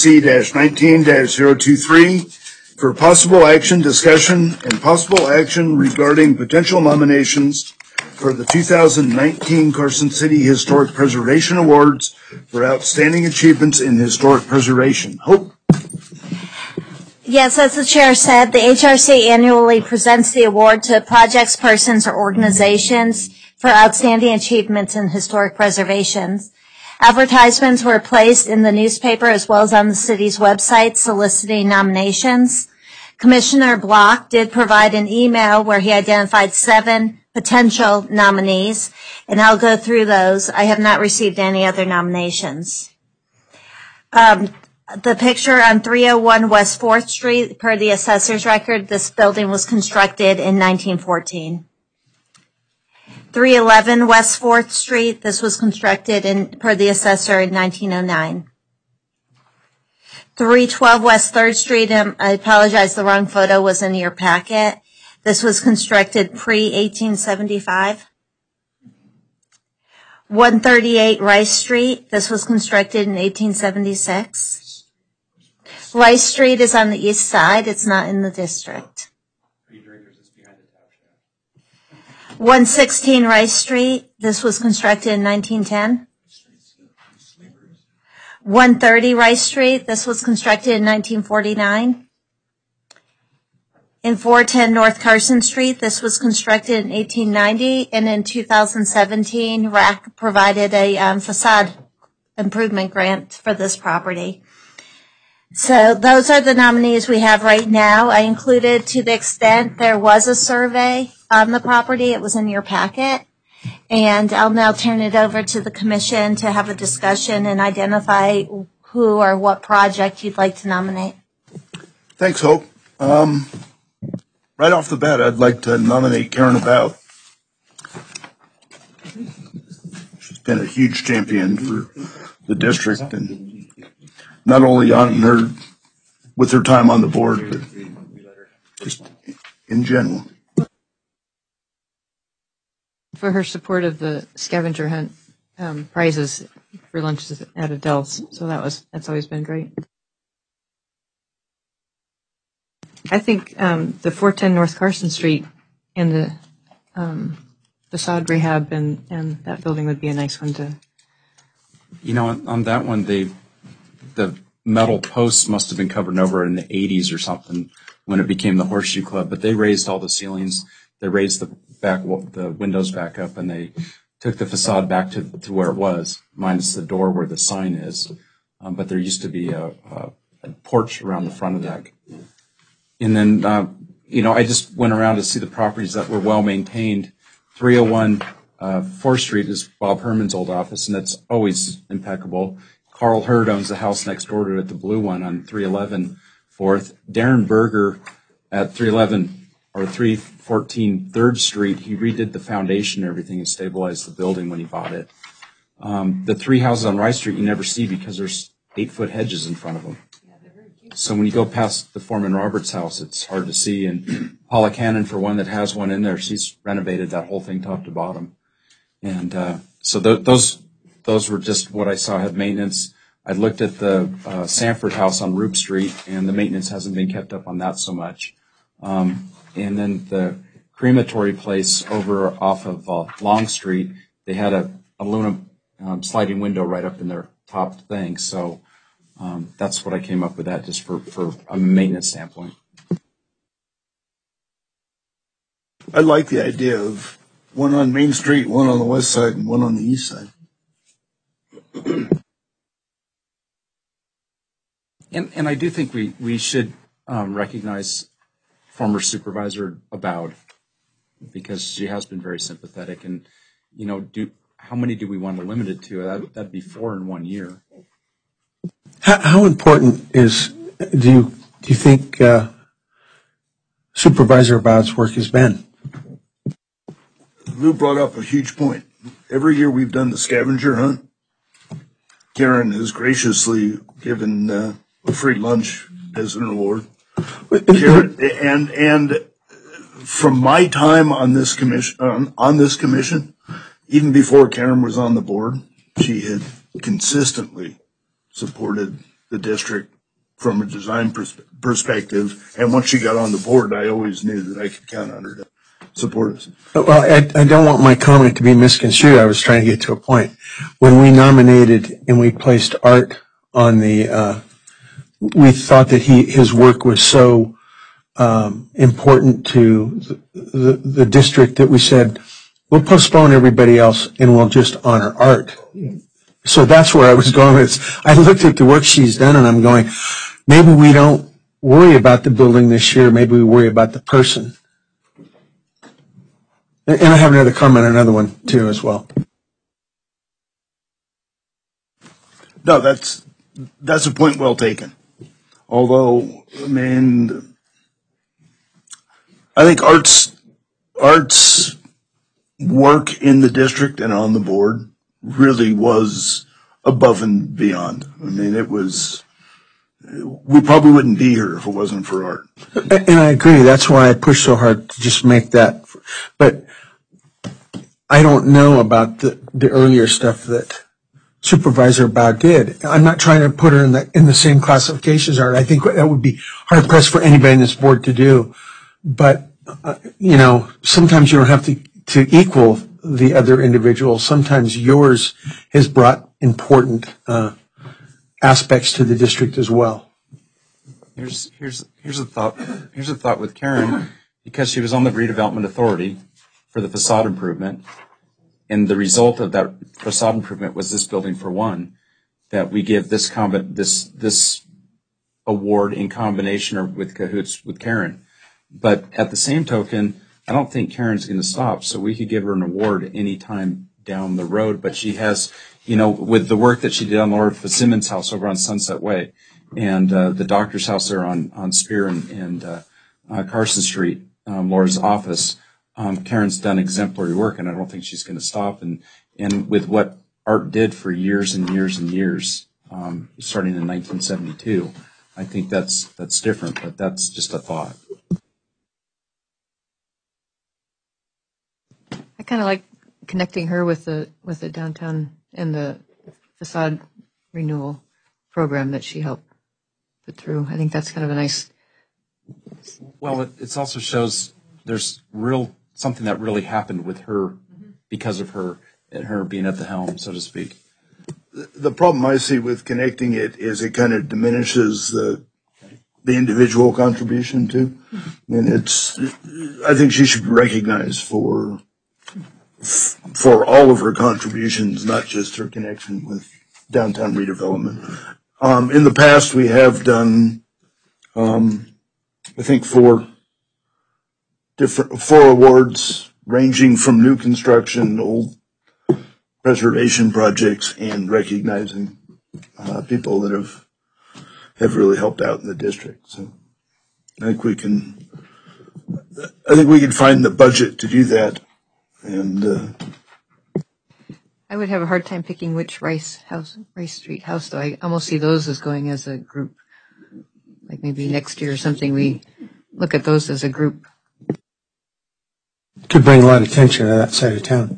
HRC-19-023, for possible action, discussion, and possible action regarding potential nominations for the 2019 Carson City Historic Preservation Awards for outstanding achievements in historic preservation. Hope? Yes, as the chair said, the HRC annually presents the award to projects, persons, or organizations for outstanding achievements in historic preservations. Advertisements were placed in the newspaper as well as on the city's website soliciting nominations. Commissioner Block did provide an email where he identified 7 potential nominees, and I'll go through those. I have not received any other nominations. The picture on 301 West 4th Street, per the assessor's record, this building was constructed in 1914. 311 West 4th Street, this was constructed per the assessor in 1909. 312 West 3rd Street, I apologize, the wrong photo was in your packet. This was constructed pre-1875. 138 Rice Street, this was constructed in 1876. Rice Street is on the east side, it's not in the district. 116 Rice Street, this was constructed in 1910. 130 Rice Street, this was constructed in 1949. In 410 North Carson Street, this was constructed in 1890, and in 2017, RAC provided a facade improvement grant for this property. So those are the nominees we have right now. I included, to the extent there was a survey on the property, it was in your packet. And I'll now turn it over to the commission to have a discussion and identify who or what project you'd like to nominate. Thanks, Hope. Right off the bat, I'd like to nominate Karen About. She's been a huge champion for the district, and not only on her with her time on the board, but just in general. For her support of the scavenger hunt prizes for lunches at Adele's, so that's always been great. I think the 410 North Carson Street and the facade rehab and that building would be a nice one to. You know, on that one, the metal posts must have been covered over in the 80s or something when it became the Horseshoe Club, but they raised all the ceilings, they raised the windows back up, and they took the facade back to where it was, minus the door where the sign is. But there used to be a porch around the front of that. And then, I just went around to see the properties that were well maintained. 301 4th Street is Bob Herman's old office, and it's always impeccable. Carl Hurd owns the house next door to it, the blue one on 311 4th. Darren Berger at 311 or 314 3rd Street, he redid the foundation and everything and stabilized the building when he bought it. The three houses on Rice Street you never see because there's 8-foot hedges in front of them. So when you go past the Foreman Roberts house, it's hard to see. And Paula Cannon, for one that has one in there, she's renovated that whole thing top to bottom. And so those were just what I saw had maintenance. I looked at the Sanford house on Rube Street, and the maintenance hasn't been kept up on that so much. And then the crematory place over off of Long Street, they had a aluminum sliding window right up in their top thing. So that's what I came up with that just for a maintenance standpoint. I like the idea of one on Main Street, one on the west side, and one on the east side. And I do think we should recognize former Supervisor Abowd, because she has been very sympathetic. And, how many do we want to limit it to? That'd be 4 in 1 year. How important do you think Supervisor Abowd's work has been? Lou brought up a huge point. Every year we've done the scavenger hunt, Karen has graciously given a free lunch as an award. Karen, and from my time on this commission, even before Karen was on the board, she had consistently supported the district from a design perspective. And once she got on the board, I always knew that I could count on her to support us. Well, I don't want my comment to be misconstrued. I was trying to get to a point. When we nominated and we placed Art on the, we thought that his work was so important to the district that we said, we'll postpone everybody else and we'll just honor Art. So that's where I was going with this. I looked at the work she's done and I'm going, maybe we don't worry about the building this year. Maybe we worry about the person. And I have another comment, another one too as well. No, that's a point well taken. Although, I mean, I think Art's work in the district and on the board really was above and beyond. I mean, it was, we probably wouldn't be here if it wasn't for Art. And I agree. That's why I pushed so hard to just make that. But I don't know about the earlier stuff that Supervisor Abowd did. I'm not trying to put her in the same classification as Art. I think that would be hard pressed for anybody in this board to do. But, sometimes you don't have to equal the other individual. Sometimes yours has brought important aspects to the district as well. Here's a thought. Here's a thought with Karen, because she was on the redevelopment authority for the facade improvement, and the result of that facade improvement was this building for one, that we give this award in combination or with cahoots with Karen. But at the same token, I don't think Karen's going to stop, so we could give her an award anytime down the road. But she has, with the work that she did on Laura Fitzsimmons' house over on Sunset Way and the doctor's house there on Spear and Carson Street, Laura's office, Karen's done exemplary work, and I don't think she's going to stop. And with what Art did for years and years and years, starting in 1972, I think that's different, but that's just a thought. I kind of like connecting her with the downtown and the facade renewal program that she helped put through. I think that's kind of a nice. Well, it also shows there's something that really happened with her because of her and her being at the helm, so to speak. The problem I see with connecting it is it kind of diminishes the individual contribution too, and I think she should be recognized for all of her contributions, not just her connection with downtown redevelopment. In the past, we have done, I think, four awards ranging from new construction, old preservation projects, and recognizing people that have really helped out in the district. So I think we can find the budget to do that. And I would have a hard time picking which Rice Street house, though. I almost see those as going as a group. Like maybe next year or something, we look at those as a group. Could bring a lot of attention to that side of town.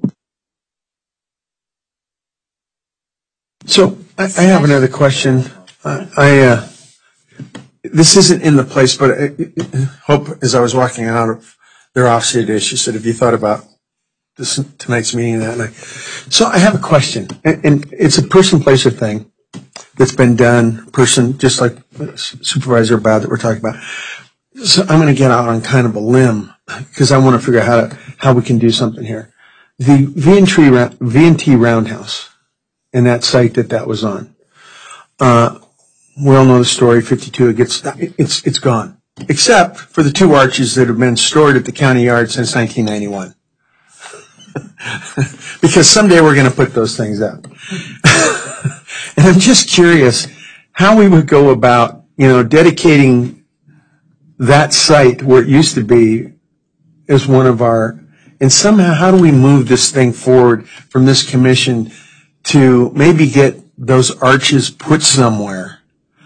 So I have another question. This isn't in the place, but Hope, as I was walking out of their office today, she said, "Have you thought about tonight's meeting that night?" So I have a question, and it's a person-placer thing that's been done, just like Supervisor Bowd that we're talking about. So I'm going to get out on kind of a limb because I want to figure out how we can do something here. The V&T Roundhouse and that site that was on. We all know the story. 52. It's gone, except for the two arches that have been stored at the county yard since 1991. Because someday we're going to put those things up. And I'm just curious how we would go about, dedicating that site where it used to be as one of and somehow how do we move this thing forward from this commission to maybe get those arches put somewhere?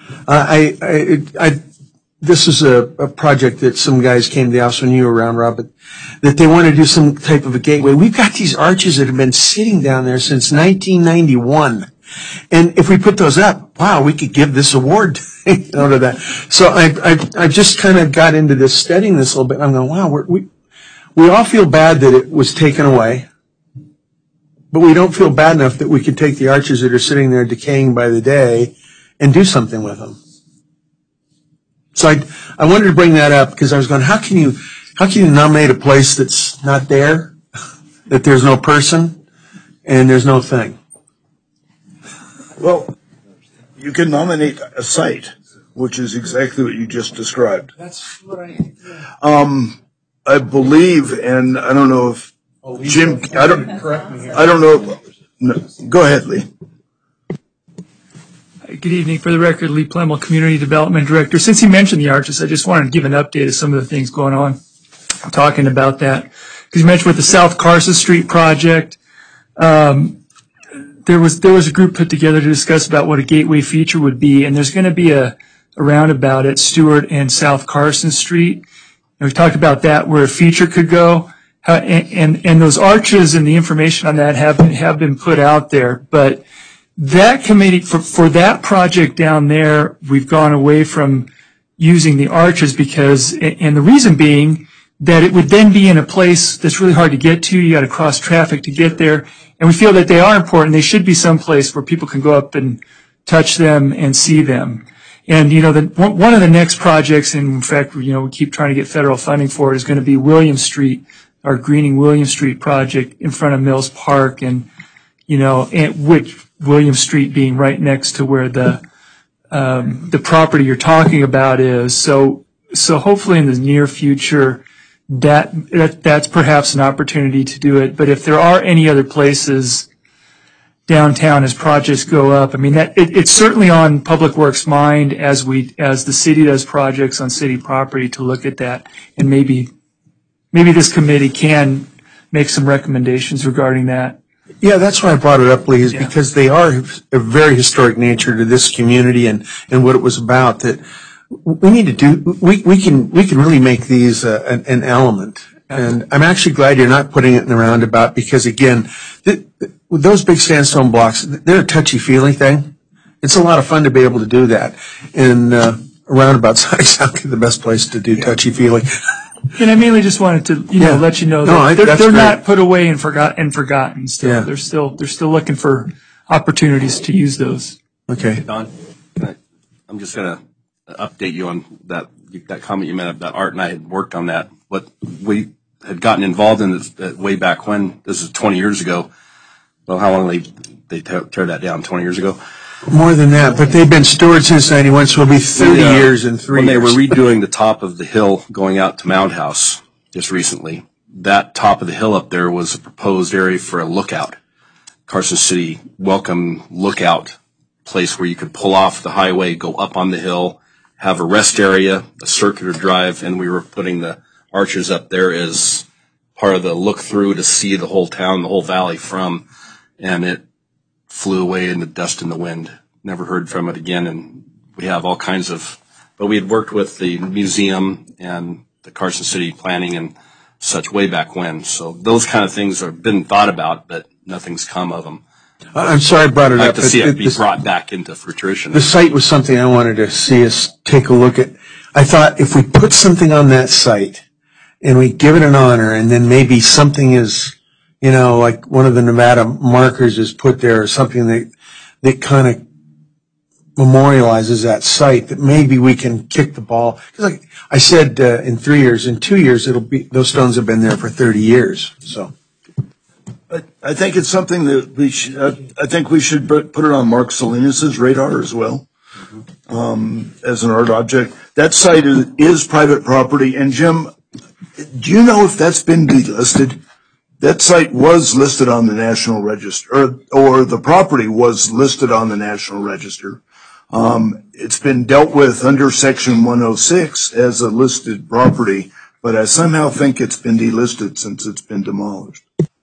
This is a project that some guys came to the office when you were around, Rob, that they want to do some type of a gateway. We've got these arches that have been sitting down there since 1991. And if we put those up, wow, we could give this award to that. So I just kind of got into this, studying this a little bit. I'm going, wow, we all feel bad that it was taken away. But we don't feel bad enough that we could take the arches that are sitting there decaying by the day and do something with them. So I wanted to bring that up because I was going, how can you nominate a place that's not there, that there's no person and there's no thing? Well, you can nominate a site, which is exactly what you just described. That's what I believe, and I don't know if Jim, I don't know. No, go ahead, Lee. Good evening. For the record, Lee Plemmel, Community Development Director. Since he mentioned the arches, I just wanted to give an update of some of the things going on. I'm talking about that because you mentioned with the South Carson Street project, there was a group put together to discuss about what a gateway feature would be, and there's going to be a roundabout at Stewart and South Carson Street. And we talked about that, where a feature could go, and those arches and the information on that have been put out there, but that committee, for that project down there, we've gone away from using the arches and the reason being that it would then be in a place that's really hard to get to. You got to cross traffic to get there. And we feel that they are important. They should be someplace where people can go up and touch them and see them. And, one of the next projects, and in fact, we keep trying to get federal funding for it, is going to be William Street, our Greening William Street project in front of Mills Park, and which William Street being right next to where the the property you're talking about is. So hopefully in the near future, that's perhaps an opportunity to do it. But if there are any other places downtown as projects go up, I mean, it's certainly on Public Works' mind as the city does projects on city property to look at that, and maybe this committee can make some recommendations regarding that. Yeah, that's why I brought it up, Lee, is because they are a very historic nature to this community and what it was about. That we need to do. We can really make these an element. And I'm actually glad you're not putting it in the roundabout because, again, with those big sandstone blocks, they're a touchy-feely thing. It's a lot of fun to be able to do that. And a roundabout's not exactly the best place to do touchy-feely. And I mainly just wanted to, let you know that they're not put away and forgotten still. Yeah. They're still looking for opportunities to use those. Okay. Don, I'm just going to update you on that comment you made about Art and I had worked on that. What we had gotten involved in this way back when, this is 20 years ago. Well, how long they tear that down, 20 years ago? More than that, but they've been stewards since 91, so it'll be 30 years in 3 years. When they were redoing the top of the hill going out to Mound House just recently, that top of the hill up there was a proposed area for a lookout. Carson City welcome lookout place where you could pull off the highway, go up on the hill, have a rest area, a circular drive, and we were putting the arches up there as part of the look through to see the whole town, the whole valley from, and it flew away in the dust and the wind. Never heard from it again, and we have all kinds of, but we had worked with the museum and the Carson City planning and such way back when, so those kind of things have been thought about, but nothing's come of them. I'm sorry I brought it up. I'd like to see it be brought back into fruition. The site was something I wanted to see us take a look at. I thought if we put something on that site and we give it an honor and then maybe something is, like one of the Nevada markers is put there or something that kind of memorializes that site, that maybe we can kick the ball. Because like I said, in 3 years, in 2 years, those stones have been there for 30 years. So. I think it's something that we should put it on Mark Salinas' radar as well, as an art object. That site is private property. And Jim, do you know if that's been delisted? That site was listed on the National Register, or the property was listed on the National Register. It's been dealt with under Section 106 as a listed property, but I somehow think it's been delisted since it's been demolished.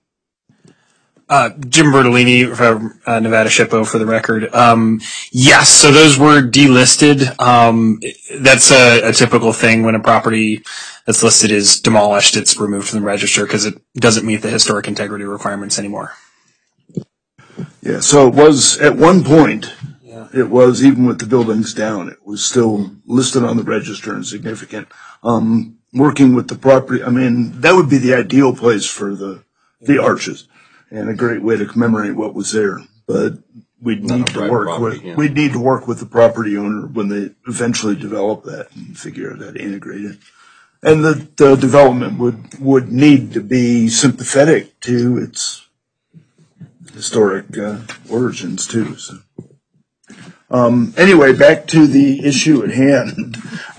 Jim Bertolini from Nevada SHPO for the record. Yes, so those were delisted. That's a typical thing when a property that's listed is demolished. It's removed from the register because it doesn't meet the historic integrity requirements anymore. Yeah, so it was at one point. It was, even with the buildings down, it was still listed on the register and significant. Working with the property, I mean, that would be the ideal place for the arches. And a great way to commemorate what was there, but we'd need to work with the property owner when they eventually develop that and figure out how to integrate it. And the development would need to be sympathetic to its historic origins too. So, anyway, back to the issue at hand.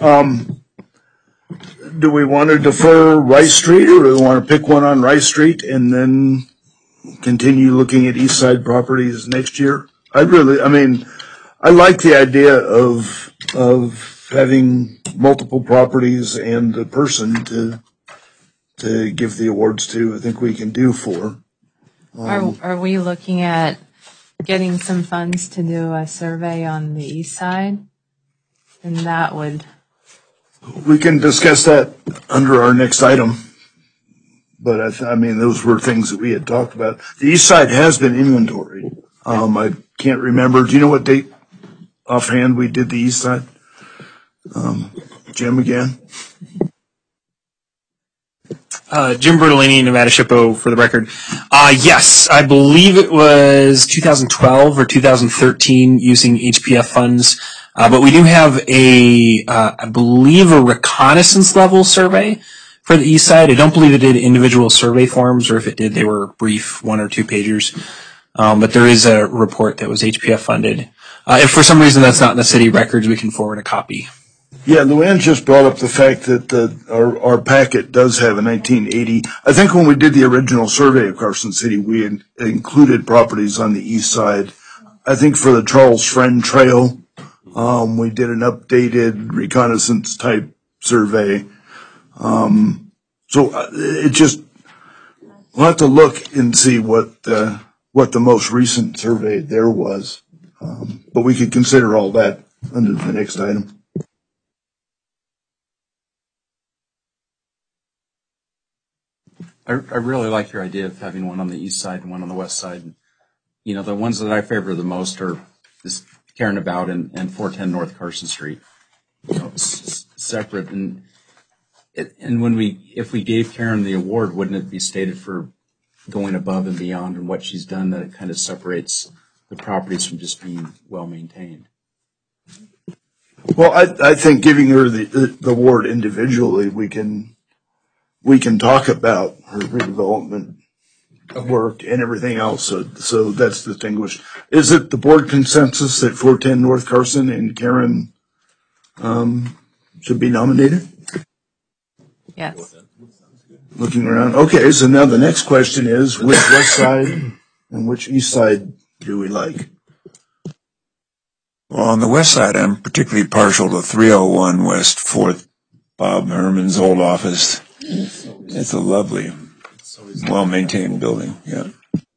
Do we want to defer Rice Street, or do we want to pick one on Rice Street and then continue looking at East Side properties next year? I like the idea of having multiple properties and a person to give the awards to. I think we can do 4. Are we looking at getting some funds to do a survey on the east side? And that would... We can discuss that under our next item. But those were things that we had talked about. The east side has been inventoried. I can't remember. Do you know what date offhand we did the east side? Jim again? Jim Bertolini, Nevada SHPO for the record. Yes, I believe it was 2012 or 2013 using HPF funds. But we do have I believe a reconnaissance level survey for the east side. I don't believe it did individual survey forms, or if it did, they were brief 1 or 2 pagers. But there is a report that was HPF funded. If for some reason that's not in the city records, we can forward a copy. Yeah, Luann just brought up the fact that our packet does have a 1980. I think when we did the original survey of Carson City, we had included properties on the east side. I think for the Charles Friend Trail, we did an updated reconnaissance type survey. It just, we'll have to look and see what the most recent survey there was. But we could consider all that under the next item. I really like your idea of having one on the east side and one on the west side. You know, the ones that I favor the most are this Caring About and 410 North Carson Street. You know, separate. And if we gave Karen the award, wouldn't it be stated for going above and beyond and what she's done, that it kind of separates the properties from just being well maintained? Well, I think giving her the award individually, we can talk about her redevelopment work and everything else. So that's distinguished. Is it the board consensus that 410 North Carson and Karen should be nominated? Yes. Looking around. Okay, so now the next question is, which west side and which east side do we like? Well, on the west side, I'm particularly partial to 301 West 4th, Bob Herman's old office. It's a lovely, well-maintained building, yeah.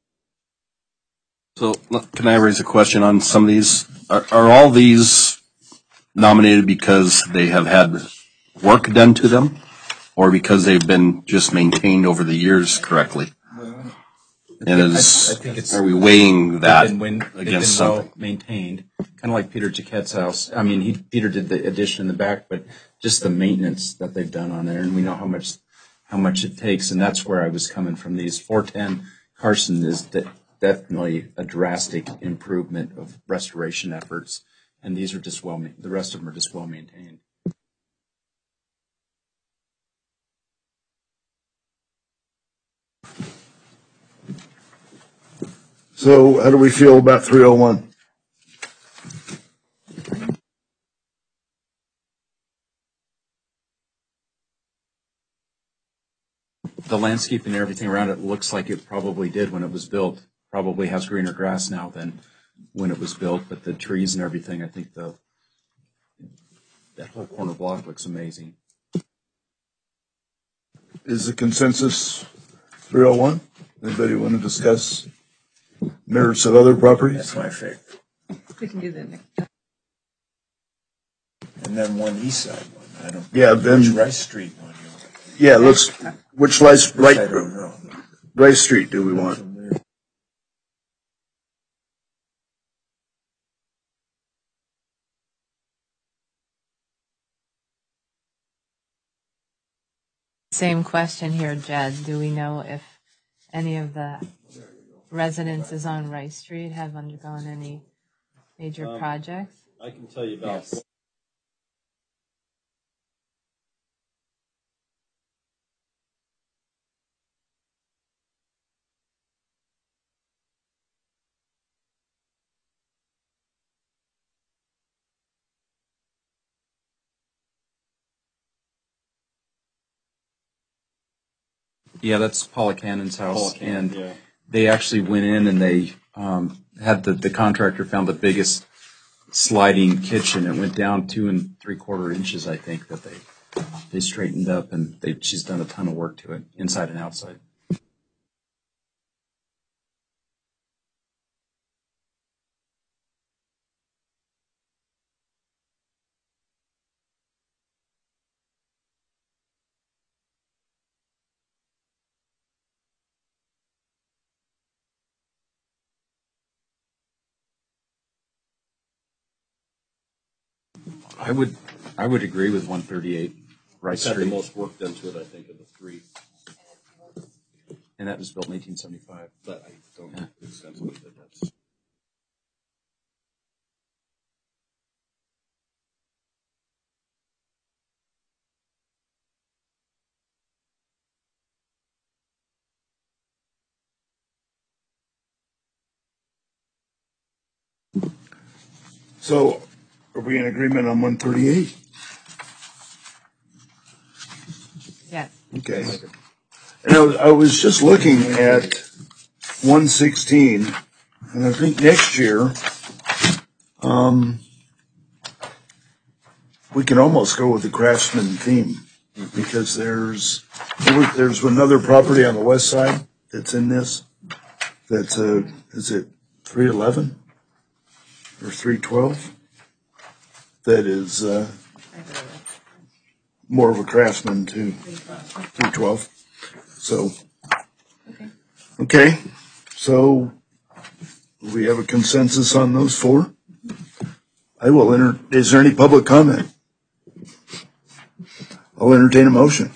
So can I raise a question on some of these? Are all these nominated because they have had work done to them, or because they've been just maintained over the years correctly? And are we weighing that against something? Well maintained, kind of like Peter Jaquette's house. I mean, Peter did the addition in the back, but just the maintenance that they've done on there, and we know how much it takes, and that's where I was coming from. These 410 Carson is definitely a drastic improvement of restoration efforts, and these are just the rest of them are just well maintained. So how do we feel about 301? The landscape and everything around it looks like it probably did when it was built. Probably has greener grass now than when it was built, but the trees and everything, I think that whole corner block looks amazing. Is the consensus 301? Anybody want to discuss merits of other properties? That's my favorite. We can do that next. And then one east side one. I don't. Yeah, then which Rice Street one? Yeah, which Rice Street do we want? Same question here, Jed. Do we know if any of the residences on Rice Street have undergone any major projects? I can tell you about. Yes. Yeah, that's Paula Cannon's house, and they actually went in and they had the contractor found the biggest sliding kitchen. It went down 2 3/4 inches, I think, that they straightened up, and she's done a ton of work to it, inside and outside. I would agree with 138 Rice Street. Had the most work done to it, I think, of the three. And that was built in 1875. But I don't know extensively, but that's. So are we in agreement on 138? Yes. Okay. And I was just looking at 116, and I think next year, we can almost go with the Craftsman theme, because there's another property on the west side that's in this. That's is it 311 or 312? That is more of a Craftsman to 312. So, okay. So we have a consensus on those four. I will is there any public comment? I'll entertain a motion.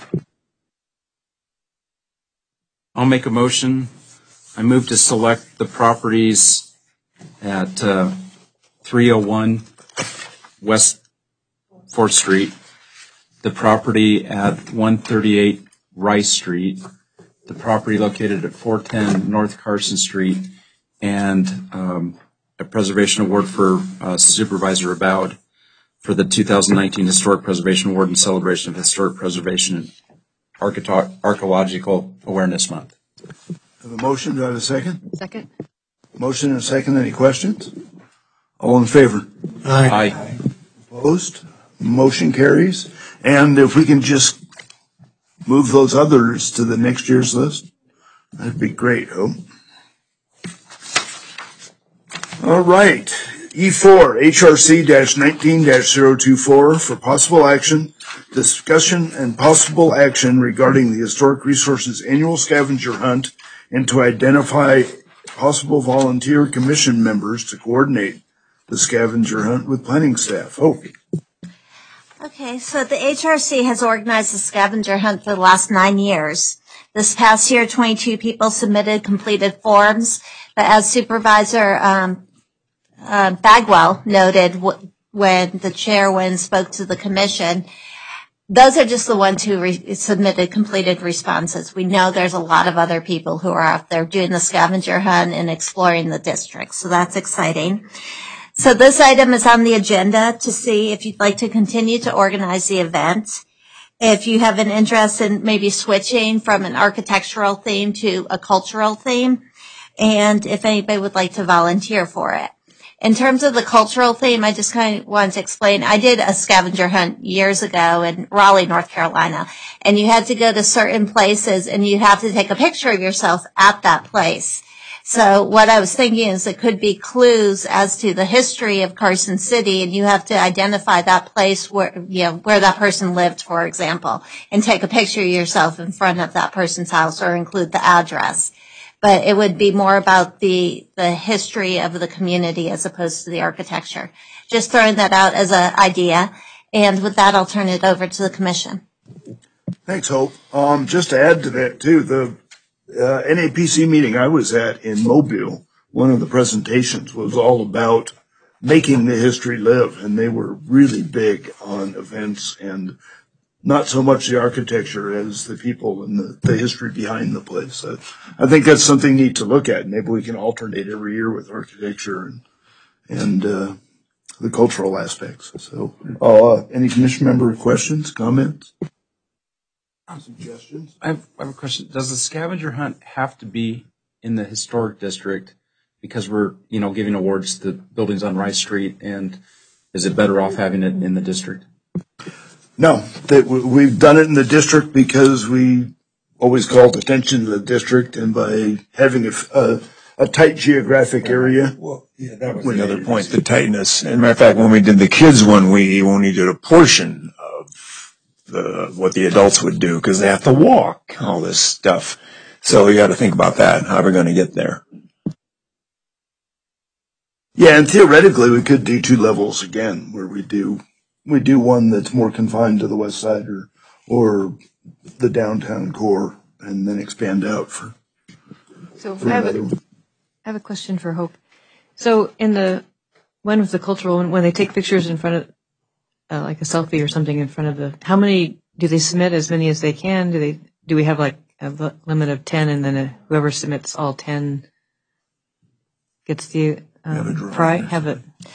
I'll make a motion. I move to select the properties at 301 West 4th Street, the property at 138 Rice Street, the property located at 410 North Carson Street, and a preservation award for Supervisor Aboud for the 2019 Historic Preservation Award in celebration of Historic Preservation and Archaeological Awareness Month. Have a motion. Do I have a second? Second. Motion and a second. Any questions? All in favor? Aye. Opposed? Motion carries. And if we can just move those others to the next year's list, that'd be great, Hope. All right. E4, HRC-19-024 for possible action, discussion and possible action regarding the Historic Resources Annual Scavenger Hunt and to identify possible volunteer commission members to coordinate the scavenger hunt with planning staff. Hope. Okay, so the HRC has organized the scavenger hunt for the last 9 years. This past year, 22 people submitted completed forms, but as Supervisor Bagwell noted when the chair spoke to the commission, those are just the ones who submitted completed responses. We know there's a lot of other people who are out there doing the scavenger hunt and exploring the district, so that's exciting. So this item is on the agenda to see if you'd like to continue to organize the event, if you have an interest in maybe switching from an architectural theme to a cultural theme, and if anybody would like to volunteer for it. In terms of the cultural theme, I just kind of wanted to explain. I did a scavenger hunt years ago in Raleigh, North Carolina, and you had to go to certain places and you have to take a picture of yourself at that place. So what I was thinking is it could be clues as to the history of Carson City, and you have to identify that place where that person lived, for example, and take a picture of yourself in front of that person's house or include the address. But it would be more about the history of the community as opposed to the architecture. Just throwing that out as an idea. And with that, I'll turn it over to the commission. Thanks, Hope. Just to add to that, too, the NAPC meeting I was at in Mobile, one of the presentations was all about making the history live, and they were really big on events and not so much the architecture as the people and the history behind the place. I think that's something neat to look at. Maybe we can alternate every year with architecture and the cultural aspects. So, any commission member questions, comments, suggestions? I have a question. Does the scavenger hunt have to be in the historic district because we're, giving awards to buildings on Rice Street, and is it better off having it in the district? No, we've done it in the district because we always called attention to the district, and by having a tight geographic area. Well, yeah, that was the other point, the tightness. As a matter of fact, when we did the kids one, we only did a portion of what the adults would do because they have to walk, all this stuff. So you got to think about that, how we're going to get there. Yeah, and theoretically, we could do 2 levels again, where we do one that's more confined to the west side or the downtown core, and then expand out for. So I have a question for Hope. So in the one with the cultural one, when they take pictures in front of, like a selfie or something in front of how many do they submit? As many as they can? Do we have like a limit of 10, and then whoever submits all 10 gets the prize?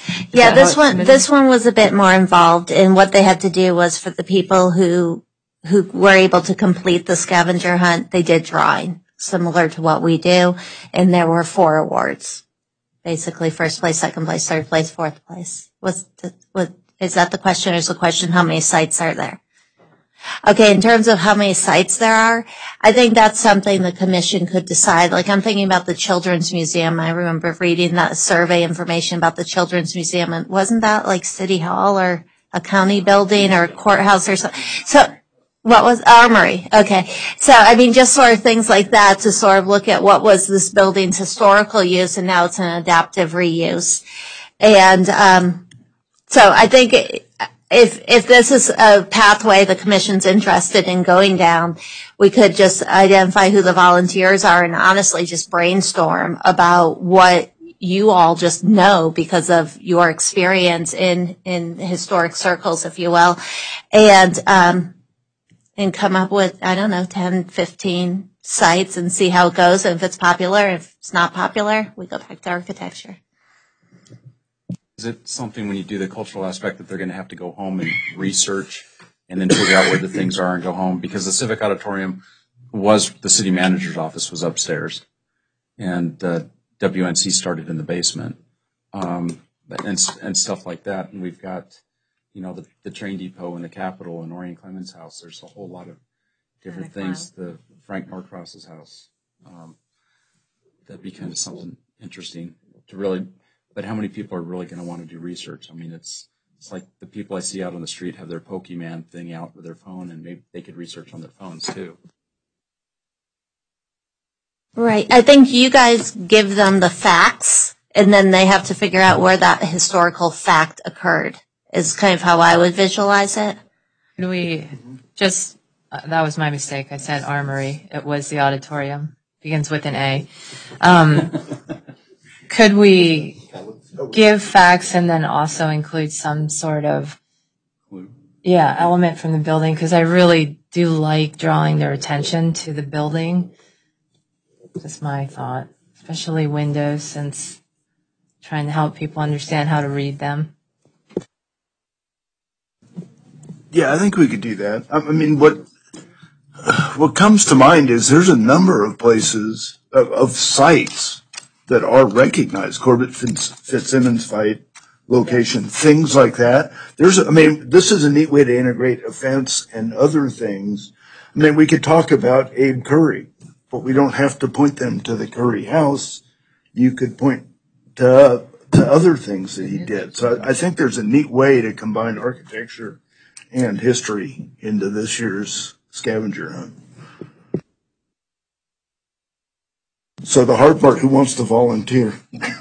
Yeah, this one was a bit more involved, and what they had to do was for the people who were able to complete the scavenger hunt, they did drawing, similar to what we do, and there were 4 awards. Basically, first place, second place, third place, fourth place. Is that the question, or is the question how many sites are there? Okay, in terms of how many sites there are, I think that's something the commission could decide. Like, I'm thinking about the Children's Museum. I remember reading that survey information about the Children's Museum, and wasn't that like City Hall or a county building or a courthouse or something? So, what was Armory? Okay. So, I mean, just sort of things like that to sort of look at what was this building's historical use, and now it's an adaptive reuse. And so I think if this is a pathway the commission's interested in going down, we could just identify who the volunteers are and honestly just brainstorm about what you all just know because of your experience in historic circles, if you will, and come up with, I don't know, 10, 15 sites and see how it goes. And if it's popular, if it's not popular, we go back to architecture. Is it something when you do the cultural aspect that they're going to have to go home and research and then figure out where the things are and go home? Because the Civic Auditorium the city manager's office was upstairs, and WNC started in the basement, and stuff like that. And we've got, the train depot and the Capitol and Orion Clemens' house. There's a whole lot of different things. The Frank Norcross's house. That'd be kind of something interesting to really. But how many people are really going to want to do research? I mean, it's like the people I see out on the street have their Pokemon thing out with their phone, and maybe they could research on their phones too. Right. I think you guys give them the facts, and then they have to figure out where that historical fact occurred, is kind of how I would visualize it. Could we just, that was my mistake. I said Armory. It was the auditorium. Begins with an A. Could we give facts and then also include some sort of element from the building? Because I really do like drawing their attention to the building. Just my thought, especially windows, since trying to help people understand how to read them. Yeah, I think we could do that. I mean, what comes to mind is there's a number of places of sites that are recognized. Corbett Fitzsimmons fight location, things like that. This is a neat way to integrate a fence and other things. I mean, we could talk about Abe Curry, but we don't have to point them to the Curry house. You could point to other things that he did. So I think there's a neat way to combine architecture and history into this year's scavenger hunt. So the hard part, who wants to volunteer?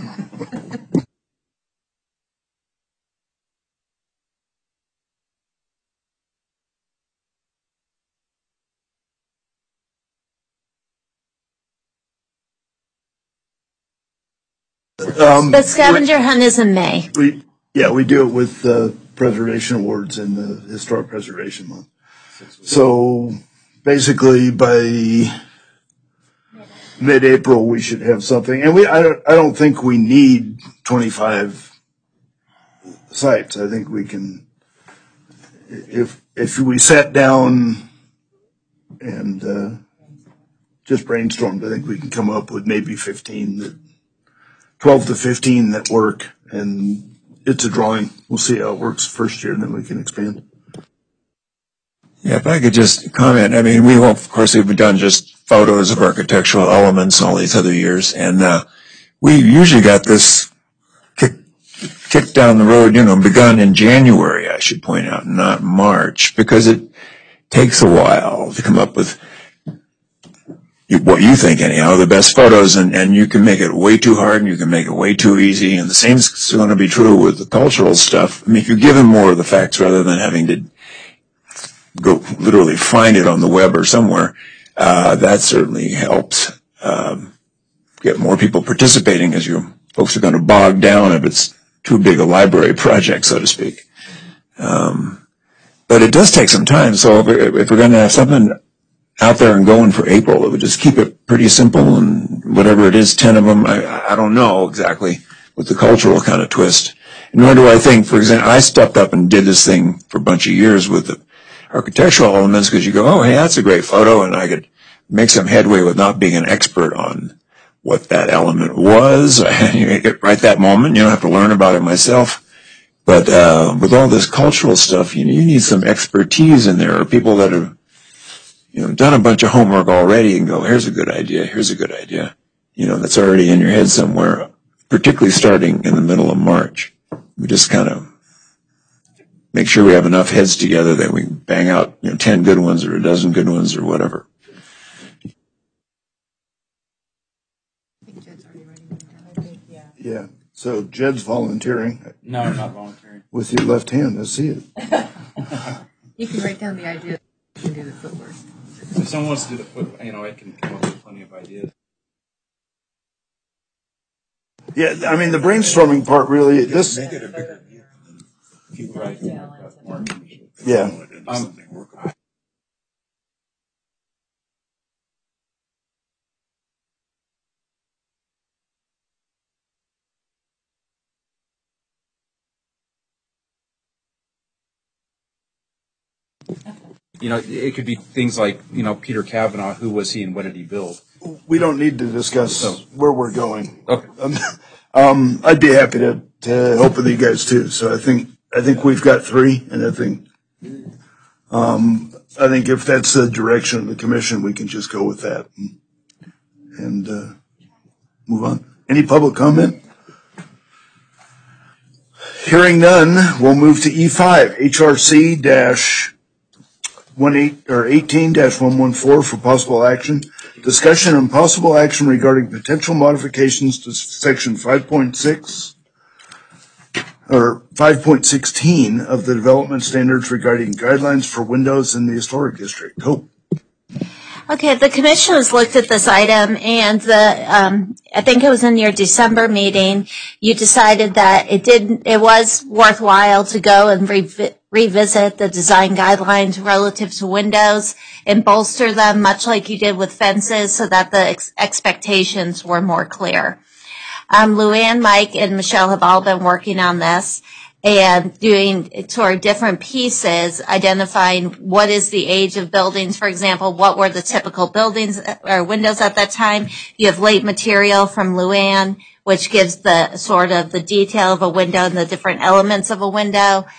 The scavenger hunt is in May. We do it with preservation awards in the Historic Preservation Month. So basically by mid-April we should have something, and I don't think we need 25 sites. I think we can, if we sat down and just brainstormed, I think we can come up with maybe 12 to 15 that work, and it's a drawing. We'll see how it works first year, and then we can expand. Yeah, if I could just comment. I mean, we've done just photos of architectural elements all these other years, and we usually got this kicked down the road, begun in January, I should point out, not March, because it takes a while to come up with what you think, anyhow, the best photos, and you can make it way too hard and you can make it way too easy, and the same's going to be true with the cultural stuff. I mean, if you give them more of the facts rather than having to go literally find it on the web or somewhere, that certainly helps get more people participating, as you folks are going to bog down if it's too big a library project, so to speak. But it does take some time, so if we're going to have something out there and going for April, it would just keep it pretty simple, and whatever it is, 10 of them, I don't know exactly, with the cultural kind of twist. Nor do I think, for example, I stepped up and did this thing for a bunch of years with the architectural elements because you go, oh, hey, that's a great photo, and I could make some headway with not being an expert on what that element was. Right that moment, you don't have to learn about it myself. But with all this cultural stuff, you need some expertise in there, or people that have done a bunch of homework already and go, here's a good idea, that's already in your head somewhere, particularly starting in the middle of March. We just kind of make sure we have enough heads together that we bang out 10 good ones or a dozen good ones or whatever. Yeah. So Jed's volunteering. No, I'm not volunteering. With your left hand, I see it. You can write down the idea. You can do the footwork. If someone wants to do the foot, I can come up with plenty of ideas. Yeah, I mean, the brainstorming part really, this. Right. Yeah. It could be things like, Peter Kavanaugh, who was he and what did he build? We don't need to discuss where we're going. Okay. I'd be happy to help with you guys too. So I think we've got 3, and I think if that's the direction of the commission, we can just go with that and move on. Any public comment? Hearing none, we'll move to E5, HRC-18-114 for possible action. Discussion and possible action regarding potential modifications to section 5.6 or 5.16 of the development standards regarding guidelines for windows in the historic district. Hope. Okay, the commission has looked at this item, and I think it was in your December meeting, you decided that it was worthwhile to go and revisit the design guidelines relative to windows and bolster them, much like you did with fences, so that the expectations were more clear. Luann, Mike, and Michelle have all been working on this and doing sort of different pieces, identifying what is the age of buildings. For example, what were the typical buildings or windows at that time? You have late material from Luann, which gives the sort of the detail of a window and the different elements of a window.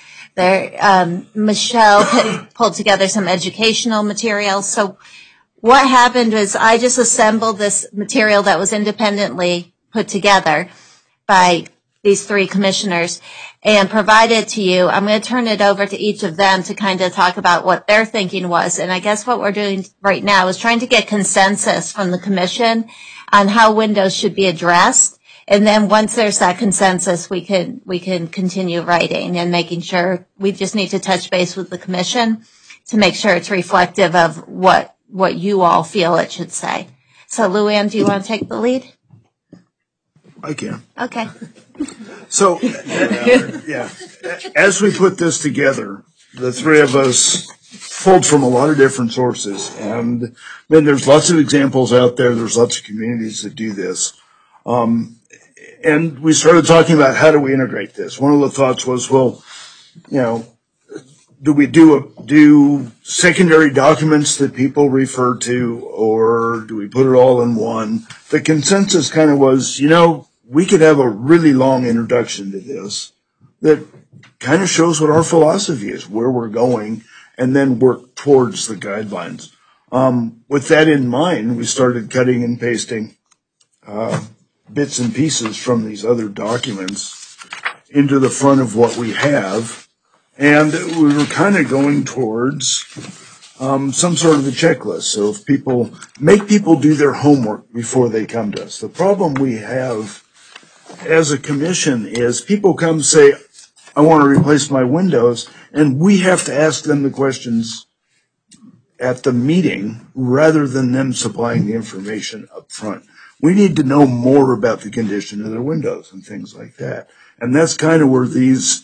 Michelle pulled together some educational materials. So what happened was I just assembled this material that was independently put together by these 3 commissioners and provide it to you. I'm going to turn it over to each of them to kind of talk about what their thinking was. And I guess what we're doing right now is trying to get consensus from the commission on how windows should be addressed. And then once there's that consensus, we can continue writing and making sure. We just need to touch base with the commission to make sure it's reflective of what you all feel it should say. So Luann, do you want to take the lead? I can. Okay. So, yeah, as we put this together, the 3 of us pulled from a lot of different sources, and then there's lots of examples out there. There's lots of communities that do this. And we started talking about how do we integrate this. One of the thoughts was, well, do we do secondary documents that people refer to, or do we put it all in one? The consensus kind of was, we could have a really long introduction to this that kind of shows what our philosophy is, where we're going, and then work towards the guidelines. With that in mind, we started cutting and pasting bits and pieces from these other documents into the front of what we have, and we were kind of going towards some sort of a checklist. So if people do their homework before they come to us. The problem we have as a commission is people come say, I want to replace my windows, and we have to ask them the questions at the meeting rather than them supplying the information up front. We need to know more about the condition of their windows and things like that. And that's kind of where these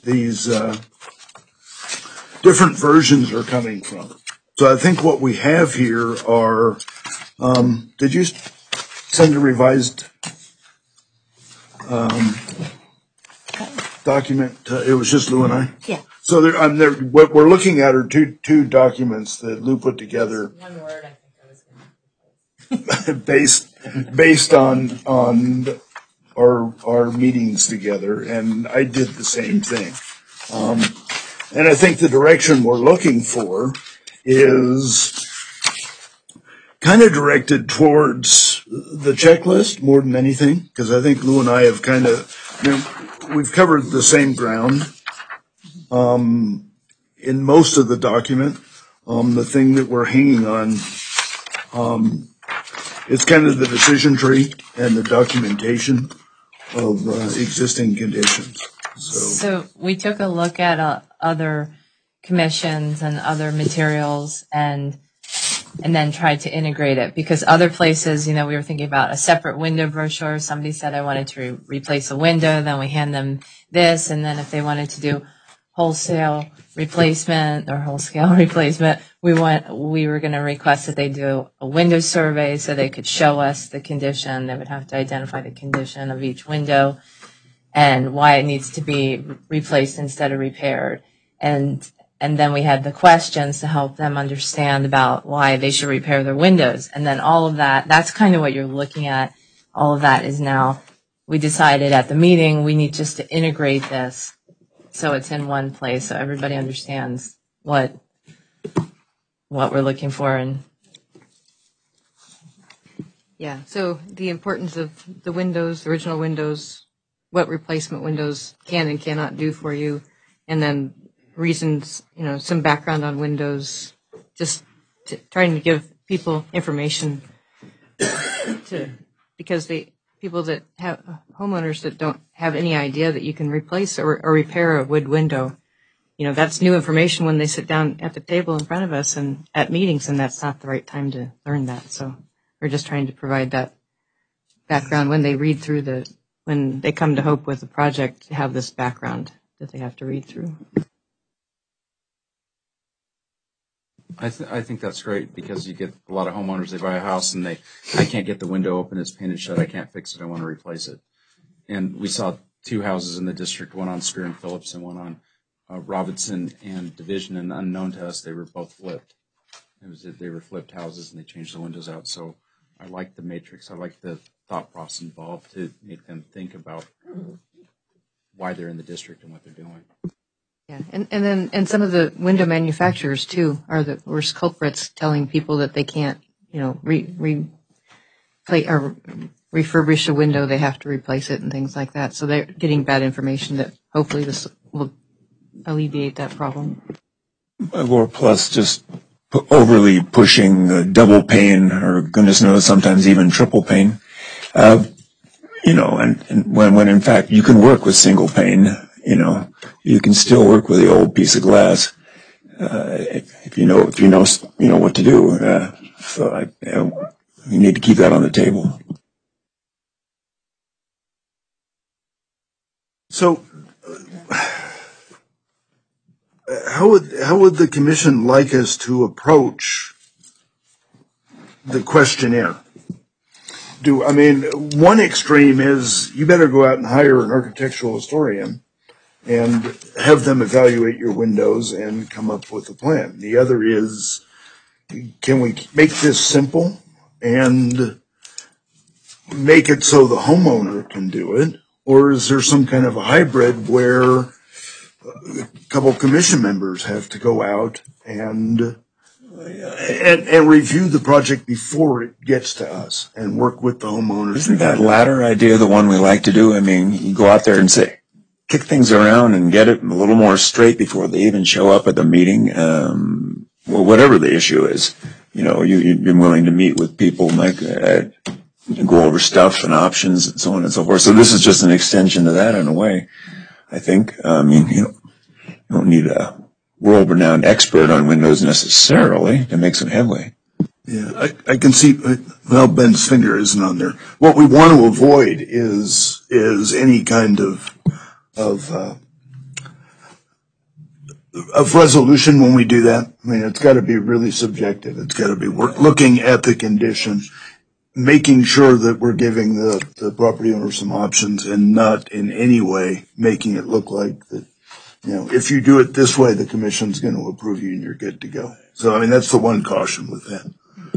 different versions are coming from. So I think what we have here are, did you send a revised? document, it was just Lou and I? Yeah. So what we're looking at are two documents that Lou put together. One word, I think I was based on our meetings together, and I did the same thing. And I think the direction we're looking for is kind of directed towards the checklist more than anything, because I think Lou and I have kind of, we've covered the same ground in most of the document. The thing that we're hanging on, it's kind of the decision tree and the documentation of existing conditions. So we took a look at other commissions and other materials and then tried to integrate it, because other places, we were thinking about a separate window brochure. Somebody said I wanted to replace a window, then we hand them this, and then if they wanted to do wholesale replacement or whole-scale replacement, we were going to request that they do a window survey so they could show us the condition. They would have to identify the condition of each window and why it needs to be replaced instead of repaired. And then we had the questions to help them understand about why they should repair their windows. And then all of that, that's kind of what you're looking at. All of that is now, we decided at the meeting, we need just to integrate this so it's in one place so everybody understands what we're looking for. And Yeah, so the importance of the windows, the original windows, what replacement windows can and cannot do for you, and then reasons, some background on windows, just trying to give people information because people that have homeowners that don't have any idea that you can replace or repair a wood window, that's new information when they sit down at the table in front of us and at meetings, and that's not the right time to learn that. So we're just trying to provide that background when they read through when they come to Hope with a project, to have this background that they have to read through. I think that's great, because you get a lot of homeowners, they buy a house and I can't get the window open, it's painted shut, I can't fix it, I want to replace it. And we saw 2 houses in the district, one on Spear and Phillips and one on Robinson and Division, and unknown to us, they were both flipped. They were flipped houses and they changed the windows out. So I like the matrix, I like the thought process involved to make them think about why they're in the district and what they're doing. Yeah, and some of the window manufacturers too are the worst culprits, telling people that they can't, refurbish a window, they have to replace it and things like that. So they're getting bad information that hopefully this will alleviate that problem. Or plus just overly pushing the double pane, or goodness knows, sometimes even triple pane. And when in fact you can work with single pane. You can still work with the old piece of glass if you know what to do. So you need to keep that on the table. So, how would the commission like us to approach the questionnaire? One extreme is you better go out and hire an architectural historian and have them evaluate your windows and come up with a plan. The other is, can we make this simple and make it so the homeowner can do it? Or is there some kind of a hybrid where a couple of commission members have to go out and review the project before it gets to us and work with the homeowners? Isn't that latter idea the one we like to do? You go out there and kick things around and get it a little more straight before they even show up at the meeting. Whatever the issue is, you've been willing to meet with people, go over stuff and options and so on and so forth. So this is just an extension to that in a way, I think. You don't need a world-renowned expert on Windows necessarily to make some headway. Yeah, I can see. Well, Ben's finger isn't on there. What we want to avoid is any kind of resolution when we do that. It's got to be really subjective. It's got to be looking at the condition. making sure that we're giving the property owner some options and not in any way making it look like that, if you do it this way, the commission's going to approve you and you're good to go. So, I mean, that's the one caution with that.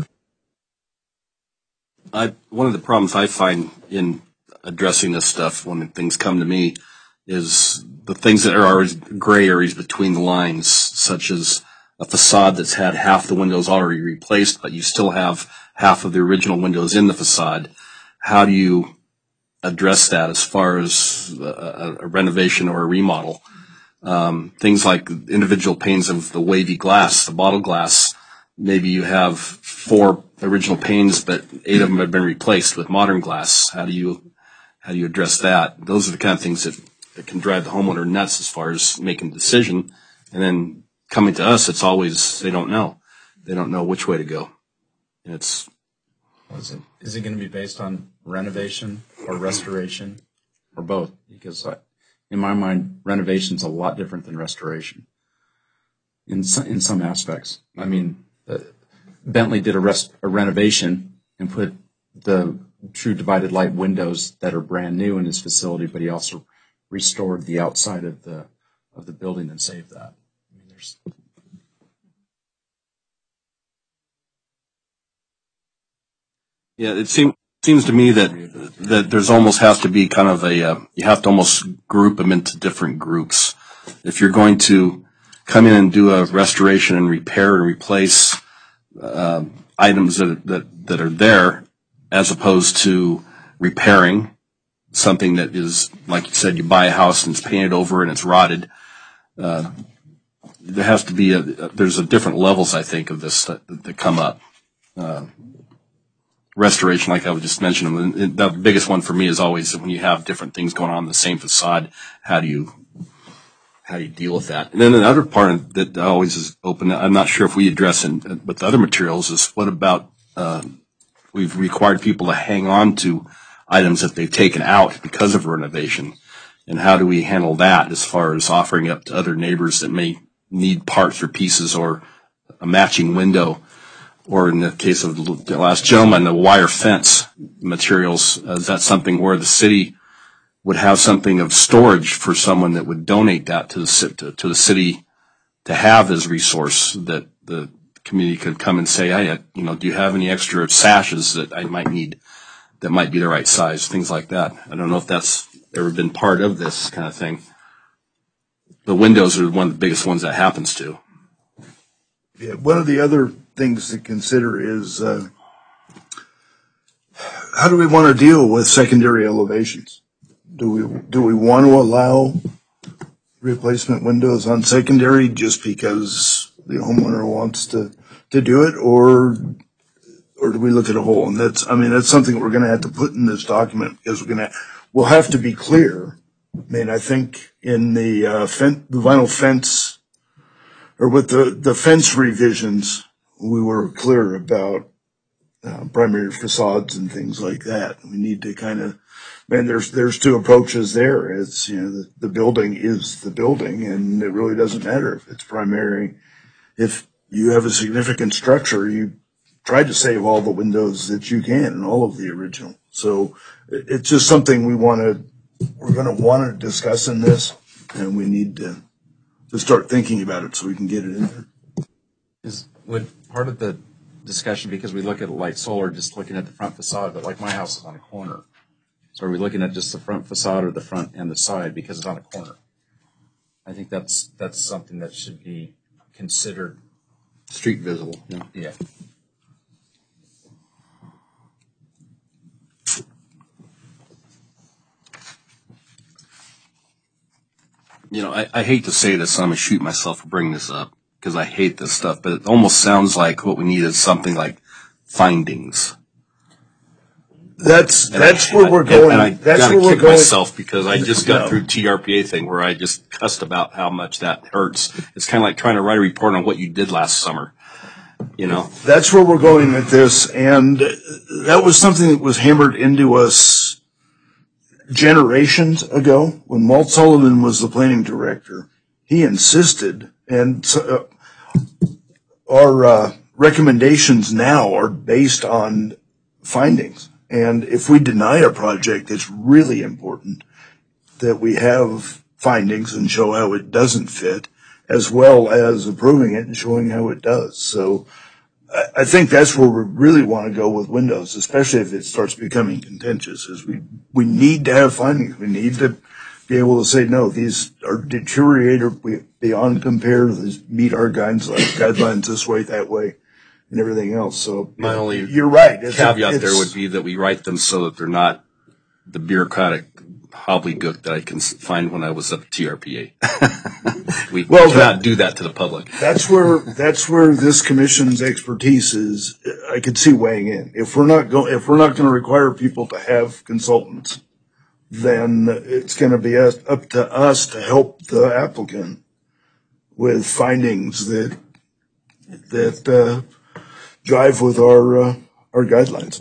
One of the problems I find in addressing this stuff when things come to me is the things that are always gray areas between the lines, such as a facade that's had half the windows already replaced, but you still have half of the original windows in the facade. How do you address that as far as a renovation or a remodel? Things like individual panes of the wavy glass, the bottle glass. Maybe you have 4 original panes, but 8 of them have been replaced with modern glass. How do you address that? Those are the kind of things that can drive the homeowner nuts as far as making a decision. And then coming to us, it's always, they don't know. They don't know which way to go. And is it going to be based on renovation or restoration or both? Because in my mind, renovation is a lot different than restoration in some aspects. I mean, Bentley did a renovation and put the true divided light windows that are brand new in his facility, but he also restored the outside of the building and saved that. I mean, Yeah, it seems to me that there's almost has to be kind of you have to almost group them into different groups. If you're going to come in and do a restoration and repair and replace items that are there, as opposed to repairing something that is, like you said, you buy a house and it's painted over and it's rotted. There has to be there's different levels, I think, of this that come up. Restoration, like I was just mentioning, the biggest one for me is always when you have different things going on in the same facade. How do you deal with that? And then another part that always is open, I'm not sure if we address with the other materials, is what about we've required people to hang on to items that they've taken out because of renovation, and how do we handle that as far as offering up to other neighbors that may need parts or pieces or a matching window? Or in the case of the last gentleman, the wire fence materials, is that something where the city would have something of storage for someone that would donate that to the city to have as resource, that the community could come and say, hey, do you have any extra sashes that I might need that might be the right size, things like that. I don't know if that's ever been part of this kind of thing. The windows are one of the biggest ones that happens to. Yeah, one of the other things to consider is how do we want to deal with secondary elevations? Do we want to allow replacement windows on secondary just because the homeowner wants to do it, or do we look at a whole? And that's something we're going to have to put in this document, because we'll have to be clear. I mean, I think in the vinyl fence, or with the fence revisions, we were clear about primary facades and things like that. We need to kind of, there's 2 approaches there. It's, the building is the building, and it really doesn't matter if it's primary. If you have a significant structure, you try to save all the windows that you can and all of the original. So it's just something we're going to want to discuss in this, and we need to start thinking about it so we can get it in there. Would part of the discussion, because we look at like solar, just looking at the front facade, but like my house is on a corner. So are we looking at just the front facade or the front and the side because it's on a corner? I think that's something that should be considered. Street visible. Yeah. I hate to say this, so I'm going to shoot myself for bringing this up, because I hate this stuff, but it almost sounds like what we need is something like findings. That's where we're going. And I got to kick myself, because I just got through TRPA thing where I just cussed about how much that hurts. It's kind of like trying to write a report on what you did last summer. That's where we're going with this, and that was something that was hammered into us generations ago when Walt Sullivan was the planning director. He insisted, and our recommendations now are based on findings. And if we deny a project, it's really important that we have findings and show how it doesn't fit, as well as approving it and showing how it does. So I think that's where we really want to go with windows, especially if it starts becoming contentious, is we need to have findings. We need to be able to say, no, these are deteriorated beyond compare. These meet our guidelines this way, that way, and everything else. So my only you're right. Caveat there would be that we write them so that they're not the bureaucratic gobbledygook that I can find when I was at TRPA. We cannot do that to the public. That's where this commission's expertise is. I could see weighing in. If we're not going to require people to have consultants, then it's going to be up to us to help the applicant with findings that jive with our guidelines.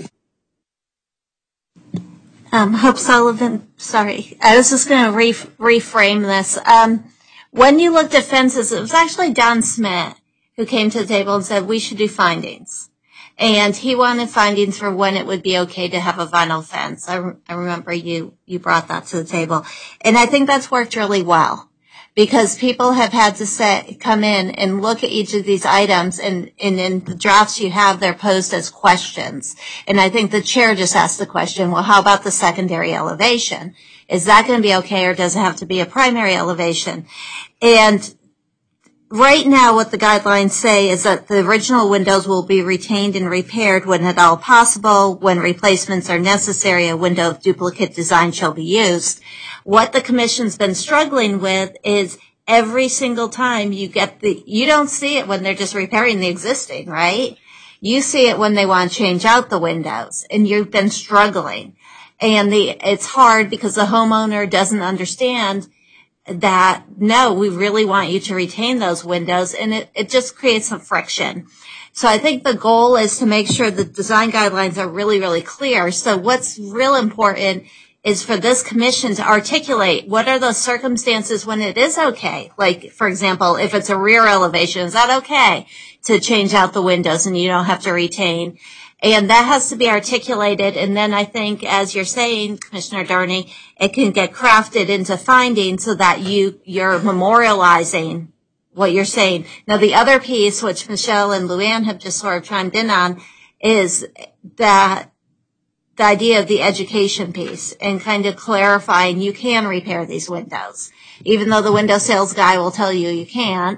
Hope Sullivan, sorry. I was just going to reframe this. When you looked at fences, it was actually Don Smith who came to the table and said we should do findings. And he wanted findings for when it would be okay to have a vinyl fence. I remember you brought that to the table. And I think that's worked really well, because people have had to come in and look at each of these items, and in the drafts you have, they're posed as questions. And I think the chair just asked the question, well, how about the secondary elevation? Is that going to be okay, or does it have to be a primary elevation? And right now what the guidelines say is that the original windows will be retained and repaired when at all possible. When replacements are necessary, a window of duplicate design shall be used. What the commission's been struggling with is every single time you don't see it when they're just repairing the existing, right? You see it when they want to change out the windows, and you've been struggling. And it's hard because the homeowner doesn't understand that, no, we really want you to retain those windows, and it just creates some friction. So I think the goal is to make sure the design guidelines are really, really clear. So what's real important is for this commission to articulate what are those circumstances when it is okay. Like, for example, if it's a rear elevation, is that okay to change out the windows and you don't have to retain? And that has to be articulated. And then I think, as you're saying, Commissioner Darney, it can get crafted into findings so that you're memorializing what you're saying. Now, the other piece, which Michelle and Luann have just sort of chimed in on, is that the idea of the education piece and kind of clarifying you can repair these windows. Even though the window sales guy will tell you you can't,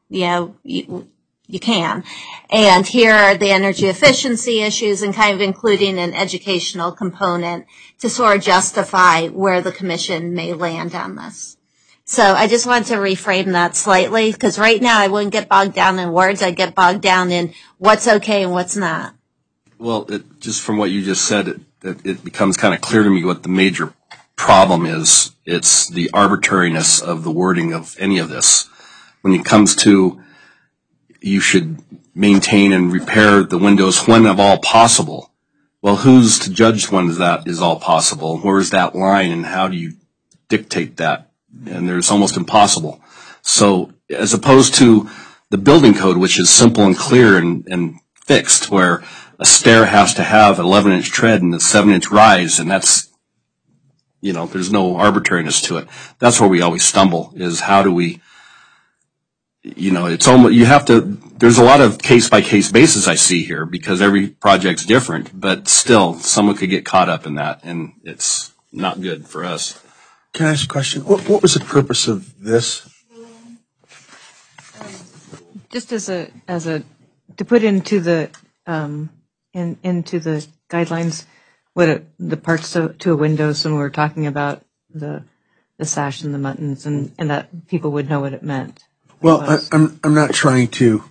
you can. And here are the energy efficiency issues, and kind of including an educational component to sort of justify where the commission may land on this. So I just wanted to reframe that slightly, because right now I wouldn't get bogged down in words. I'd get bogged down in what's okay and what's not. Well, just from what you just said, it becomes kind of clear to me what the major problem is. It's the arbitrariness of the wording of any of this. When it comes to you should maintain and repair the windows when of all possible. Well, who's to judge when that is all possible? Where is that line, and how do you dictate that? And there's almost impossible. So as opposed to the building code, which is simple and clear and fixed, where a stair has to have an 11-inch tread and a 7-inch rise, and that's, there's no arbitrariness to it. That's where we always stumble, is how do we, it's almost, there's a lot of case-by-case basis I see here, because every project's different, but still, someone could get caught up in that, and it's not good for us. Can I ask a question? What was the purpose of this? Just to put into the into the guidelines the parts to a window, so when we were talking about the sash and the muttons, and that people would know what it meant. Well, I'm not trying to,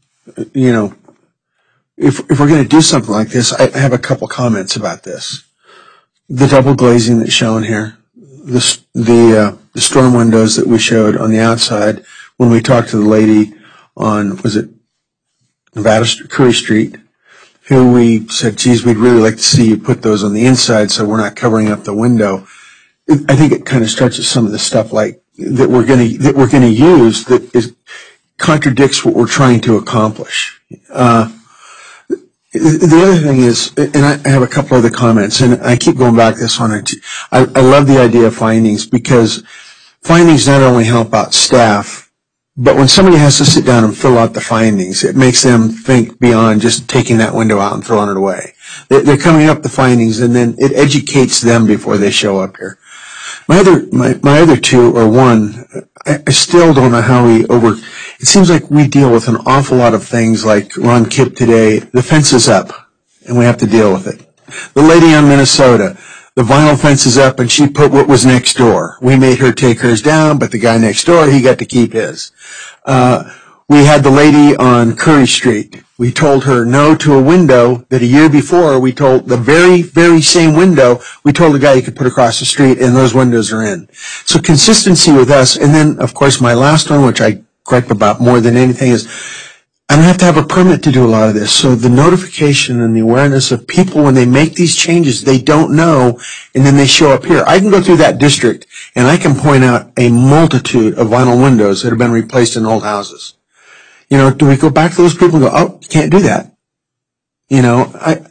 if we're going to do something like this, I have a couple comments about this. The double glazing that's shown here, the storm windows that we showed on the outside when we talked to the lady on, was it Curry Street, who we said, geez, we'd really like to see you put those on the inside so we're not covering up the window. I think it kind of starts with some of the stuff like that we're going to use that contradicts what we're trying to accomplish. The other thing is, and I have a couple other comments, and I keep going back to this one. I love the idea of findings, because findings not only help out staff, but when somebody has to sit down and fill out the findings, it makes them think beyond just taking that window out and throwing it away. They're coming up the findings, and then it educates them before they show up here. My other two are, one, I still don't know how it seems like we deal with an awful lot of things like Ron Kipp today, the fence is up, and we have to deal with it. The lady on Minnesota, the vinyl fence is up, and she put what was next door. We made her take hers down, but the guy next door, he got to keep his. We had the lady on Curry Street. We told her no to a window that a year before we told the very, very same window, we told the guy you could put across the street, and those windows are in. So consistency with us. And then, of course, my last one, which I gripe about more than anything, is I don't have to have a permit to do a lot of this. So the notification and the awareness of people when they make these changes, they don't know, and then they show up here. I can go through that district, and I can point out a multitude of vinyl windows that have been replaced in old houses. You know, do we go back to those people and go, oh, you can't do that? You know,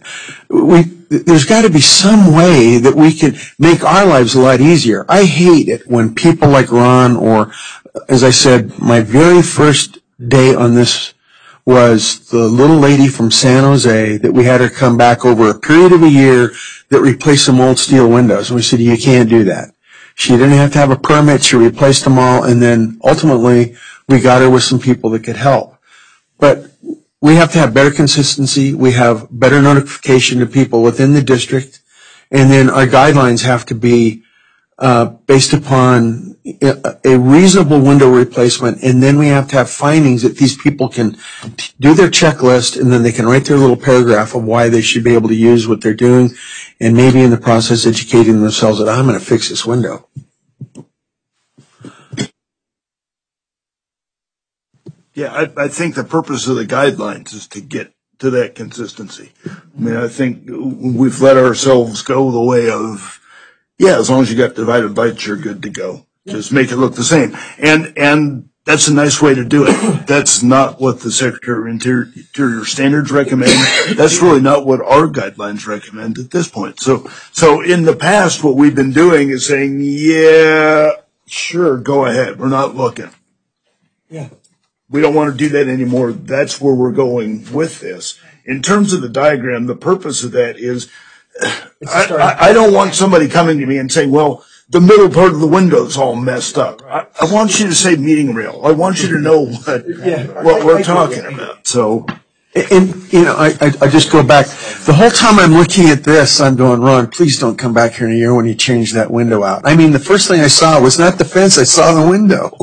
there's got to be some way that we can make our lives a lot easier. I hate it when people like Ron, or, as I said, my very first day on this was the little lady from San Jose that we had her come back over a period of a year that replaced some old steel windows. And we said, you can't do that. She didn't have to have a permit. She replaced them all. And then ultimately we got her with some people that could help. But we have to have better consistency. We have better notification to people within the district. And then our guidelines have to be based upon a reasonable window replacement. And then we have to have findings that these people can do their checklist, and then they can write their little paragraph of why they should be able to use what they're doing, and maybe in the process educating themselves that I'm going to fix this window. Yeah, I think the purpose of the guidelines is to get to that consistency. I mean, I think we've let ourselves go the way of, yeah, as long as you got divided bytes, you're good to go. Yeah. Just make it look the same. And that's a nice way to do it. That's not what the Secretary of Interior standards recommend. That's really not what our guidelines recommend at this point. So in the past, what we've been doing is saying, yeah, sure, go ahead. We're not looking. Yeah. We don't want to do that anymore. That's where we're going with this. In terms of the diagram, the purpose of that is I don't want somebody coming to me and saying, well, the middle part of the window is all messed up. I want you to say meeting rail. I want you to know what we're talking about. So, and you know, I just go back. The whole time I'm looking at this, I'm going, Ron, please don't come back here in a year when you change that window out. I mean, the first thing I saw was not the fence. I saw the window.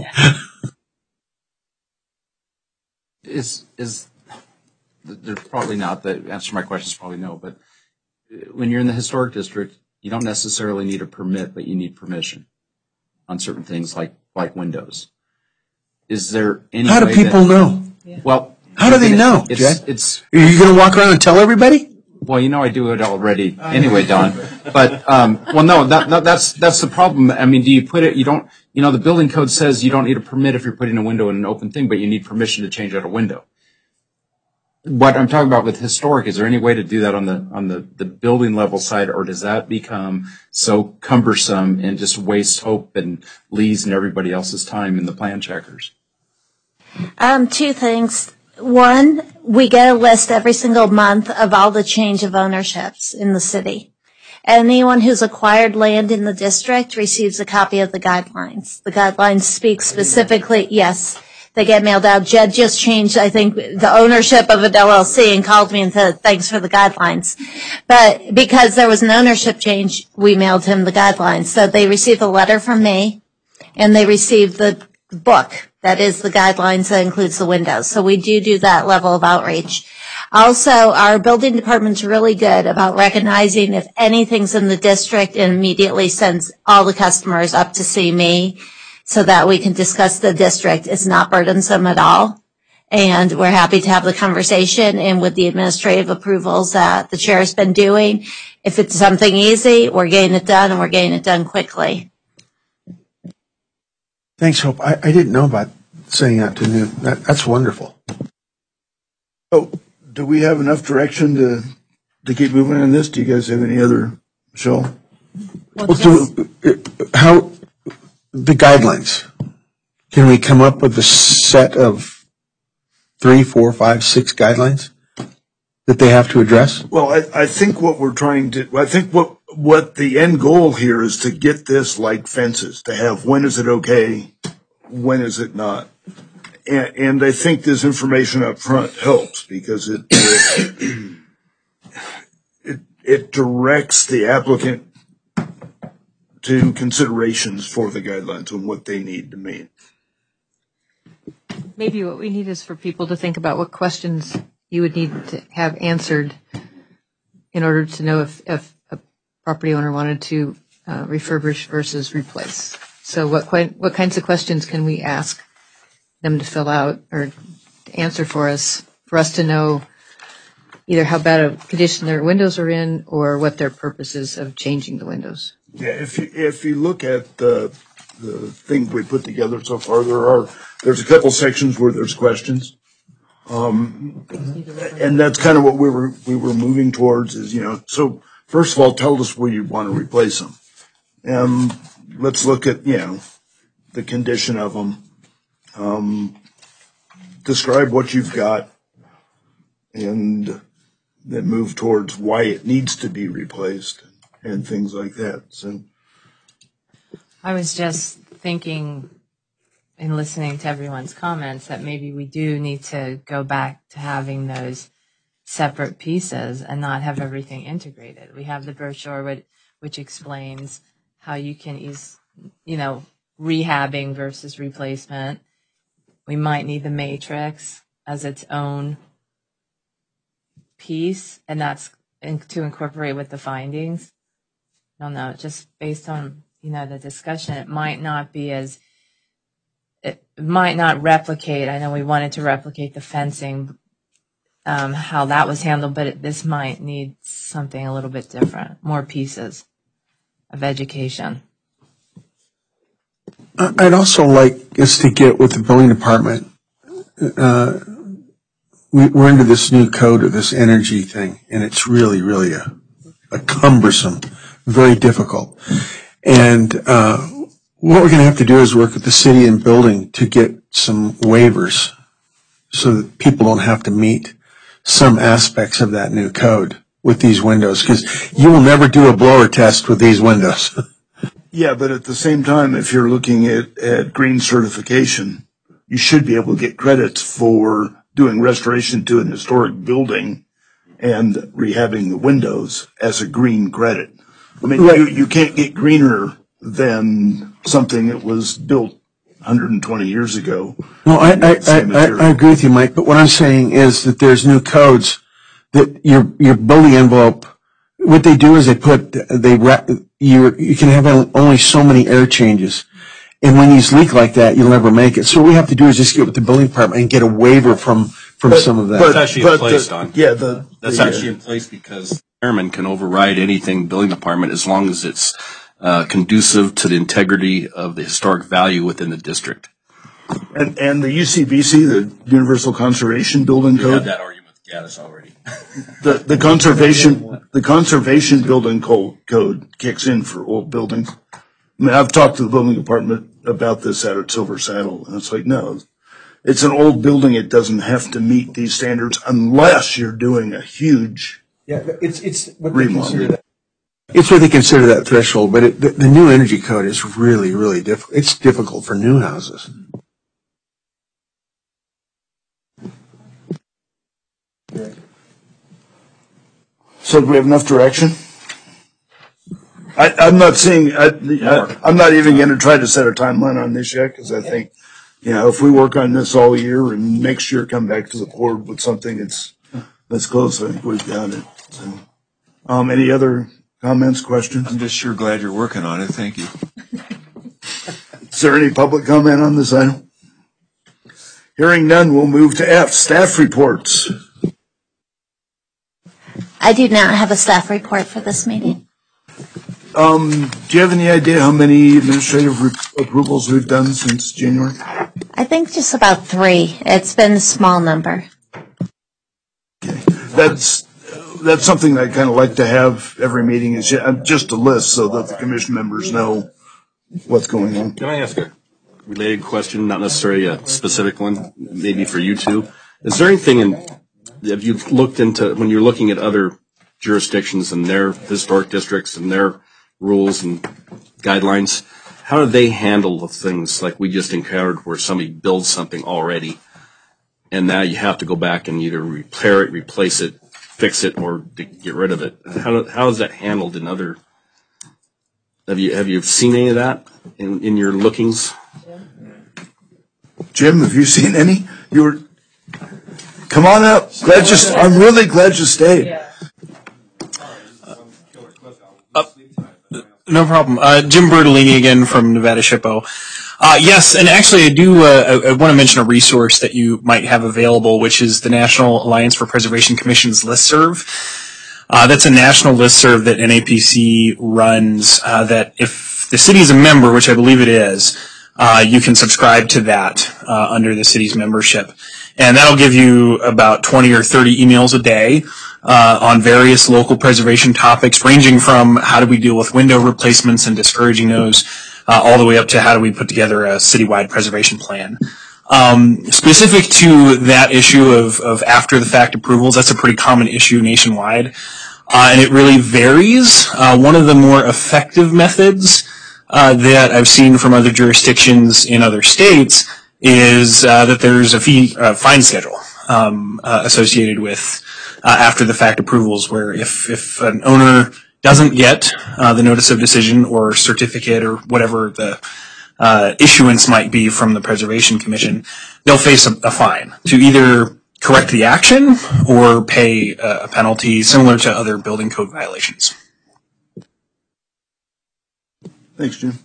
There's probably not, the answer to my question is probably no, but when you're in the historic district, you don't necessarily need a permit, but you need permission on certain things like windows. Is there any How do way people know? Well, how do they know, Jed? Are you going to walk around and tell everybody? Well, you know I do it already anyway, Don. But, well, no, that's the problem. I mean, do you put it, you don't, you know, the building code says you don't need a permit if you're putting a window in an open thing, but you need permission to change out a window. What I'm talking about with historic, is there any way to do that on the building level side, or does that become so cumbersome and just waste Hope and Lee's and everybody else's time in the plan checkers? Two things. One, we get a list every single month of all the change of ownerships in the city. Anyone who's acquired land in the district receives a copy of the guidelines. The guidelines speak specifically, yes, they get mailed out. Jed just changed, I think, the ownership of an LLC and called me and said, thanks for the guidelines. But because there was an ownership change, we mailed him the guidelines. So they received a letter from me, and they received the book that is the guidelines that includes the windows. So we do that level of outreach. Also, our building department's really good about recognizing if anything's in the district and immediately sends all the customers up to see me so that we can discuss the district. It's not burdensome at all. And we're happy to have the conversation. And with the administrative approvals that the chair's been doing, if it's something easy, we're getting it done, and we're getting it done quickly. Thanks, Hope. I didn't know about sending out to noon. That's wonderful. So, do we have enough direction to keep moving on this? Do you guys have any other, Michelle? How, the guidelines, can we come up with a set of 3, 4, 5, 6 guidelines that they have to address? Well, I think what we're trying to, I think what the end goal here is to get this like fences, to have when is it okay, when is it not. And I think this information up front helps because it directs the applicant to considerations for the guidelines and what they need to meet. Maybe what we need is for people to think about what questions you would need to have answered in order to know if a property owner wanted to refurbish versus replace. So what kinds of questions can we ask them to fill out or to answer for us to know either how bad a condition their windows are in or what their purpose is of changing the windows? Yeah, if you look at the thing we put together so far, there's a couple sections where there's questions, and that's kind of what we were moving towards. Is so first of all, tell us where you want to replace them, and let's look at the condition of them. Describe what you've got, and then move towards why it needs to be replaced and things like that. So I was just thinking in listening to everyone's comments that maybe we do need to go back to having those separate pieces and not have everything integrated. We have the brochure which explains how you can rehabbing versus replacement. We might need the matrix as its own piece, and that's to incorporate with the findings. I don't know, just based on the discussion, it might not replicate. I know we wanted to replicate the fencing, how that was handled, but this might need something a little bit different, more pieces of education. I'd also like us to get with the building department. We're into this new code of this energy thing, and it's really, really a cumbersome, very difficult. And what we're going to have to do is work with the city and building to get some waivers so that people don't have to meet some aspects of that new code with these windows, because you will never do a blower test with these windows. Yeah, but at the same time, if you're looking at green certification, you should be able to get credits for doing restoration to an historic building and rehabbing the windows as a green credit. I mean, right. You can't get greener than something that was built 120 years ago. No, I agree with you, Mike, but what I'm saying is that there's new codes that your building envelope, what they do is you can have only so many air changes. And when these leak like that, you'll never make it. So what we have to do is just get with the building department and get a waiver from some of that. That's actually in place, Don. Yeah, that's actually in place because the chairman can override anything building department as long as it's conducive to the integrity of the historic value within the district. And the UCBC, the Universal Conservation Building Code. We had that argument with Gaddis already. The conservation building code kicks in for old buildings. I mean, I've talked to the building department about this out at Silver Saddle, and it's like, no, it's an old building. It doesn't have to meet these standards unless you're doing a huge it's what remodel. They consider that. It's what they consider that threshold, but the new energy code is really, really difficult. It's difficult for new houses. So do we have enough direction? I'm not saying, I'm not even going to try to set a timeline on this yet, because I think, if we work on this all year and next year come back to the board with something that's close, I think we've got it. So, any other comments, questions? I'm just sure glad you're working on it. Thank you. Is there any public comment on this item? Hearing none, we'll move to F, staff reports. I do not have a staff report for this meeting. Do you have any idea how many administrative approvals we've done since January? I think just about 3. It's been a small number. Okay. that's something I kind of like to have every meeting, is just a list so that the commission members know what's going on. Can I ask a related question, not necessarily a specific one, maybe for you two? Is there anything have you looked into, when you're looking at other jurisdictions and their historic districts and their rules and guidelines, how do they handle the things like we just encountered where somebody builds something already and now you have to go back and either repair it, replace it, fix it, or get rid of it? How is that handled in other? Have you seen any of that in your lookings? Jim, have you seen any? Come on up. I'm really glad you stayed. No problem. Jim Bertolini again from Nevada SHPO. Yes, and actually I want to mention a resource that you might have available, which is the National Alliance for Preservation Commission's listserv. That's a national listserv that NAPC runs, that if the city is a member, which I believe it is, you can subscribe to that under the city's membership. And that'll give you about 20 or 30 emails a day on various local preservation topics, ranging from how do we deal with window replacements and discouraging those, all the way up to how do we put together a citywide preservation plan. Specific to that issue of after-the-fact approvals, that's a pretty common issue nationwide, and it really varies. One of the more effective methods that I've seen from other jurisdictions in other states is that there's a fine schedule associated with after-the-fact approvals, where if an owner doesn't get the notice of decision or certificate or whatever the issuance might be from the Preservation Commission, they'll face a fine to either correct the action or pay a penalty similar to other building code violations. Thanks, Jim.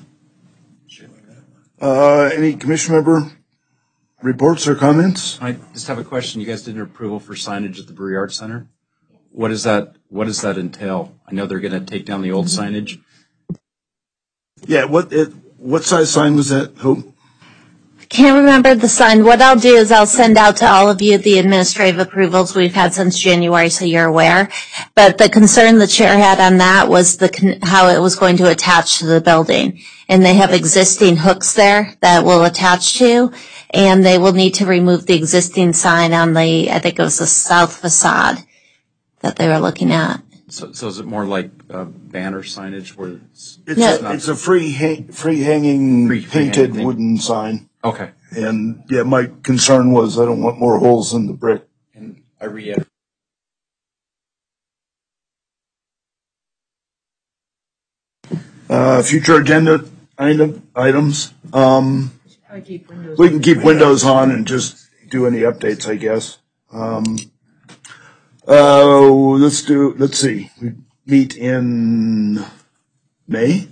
Any commission member reports or comments? I just have a question. You guys did an approval for signage at the Brewery Arts Center. What does that entail? I know they're going to take down the old signage. Yeah, what size sign was that, Hope? Can't remember the sign. What I'll do is I'll send out to all of you the administrative approvals we've had since January, so you're aware. But the concern the chair had on that was how it was going to attach to the building. And they have existing hooks there that will attach to, and they will need to remove the existing sign on I think it was the south facade that they were looking at. So is it more like banner signage where it's a free hanging painted wooden sign. Okay. And yeah, my concern was I don't want more holes in the brick. And I reiterate. Future agenda items. We can keep windows on and just do any updates, I guess. Let's see. We meet in May.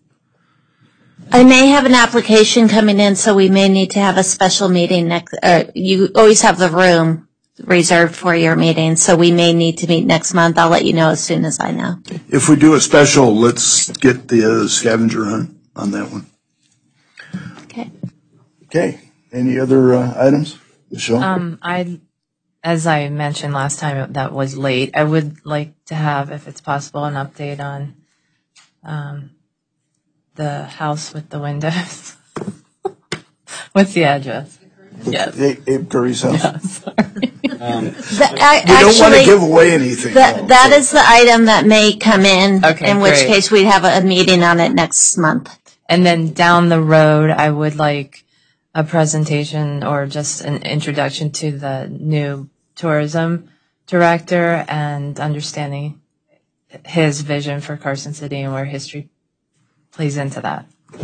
I may have an application coming in, so we may need to have a special meeting next. You always have the room reserved for your meeting, so we may need to meet next month. I'll let you know as soon as I know. If we do a special, let's get the scavenger hunt on that one. Okay. Okay. Any other items, Michelle? As I mentioned last time, that was late. I would like to have, if it's possible, an update on the house with the windows. What's the address? Yes. Abe Curry's house. Yeah, sorry. We don't want to give away anything. That is the item that may come in, Okay, in which great. case we'd have a meeting on it next month. And then down the road, I would like a presentation or just an introduction to the new tourism director and understanding his vision for Carson City and where history plays into that.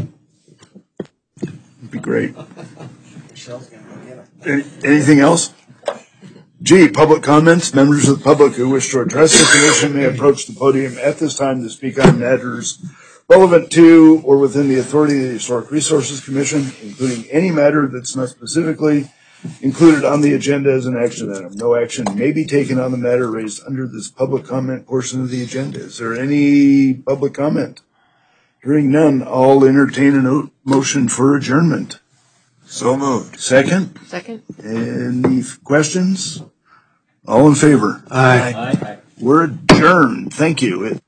It'd be great. Anything else? G, public comments. Members of the public who wish to address the commission may approach the podium at this time to speak on matters relevant to or within the authority of the Historic Resources Commission, including any matter that's not specifically included on the agenda as an action item. No action may be taken on the matter raised under this public comment portion of the agenda. Is there any public comment? Hearing none, I'll entertain a motion for adjournment. So moved. Second? Second? Any questions? All in favor? Aye. We're adjourned. Thank you.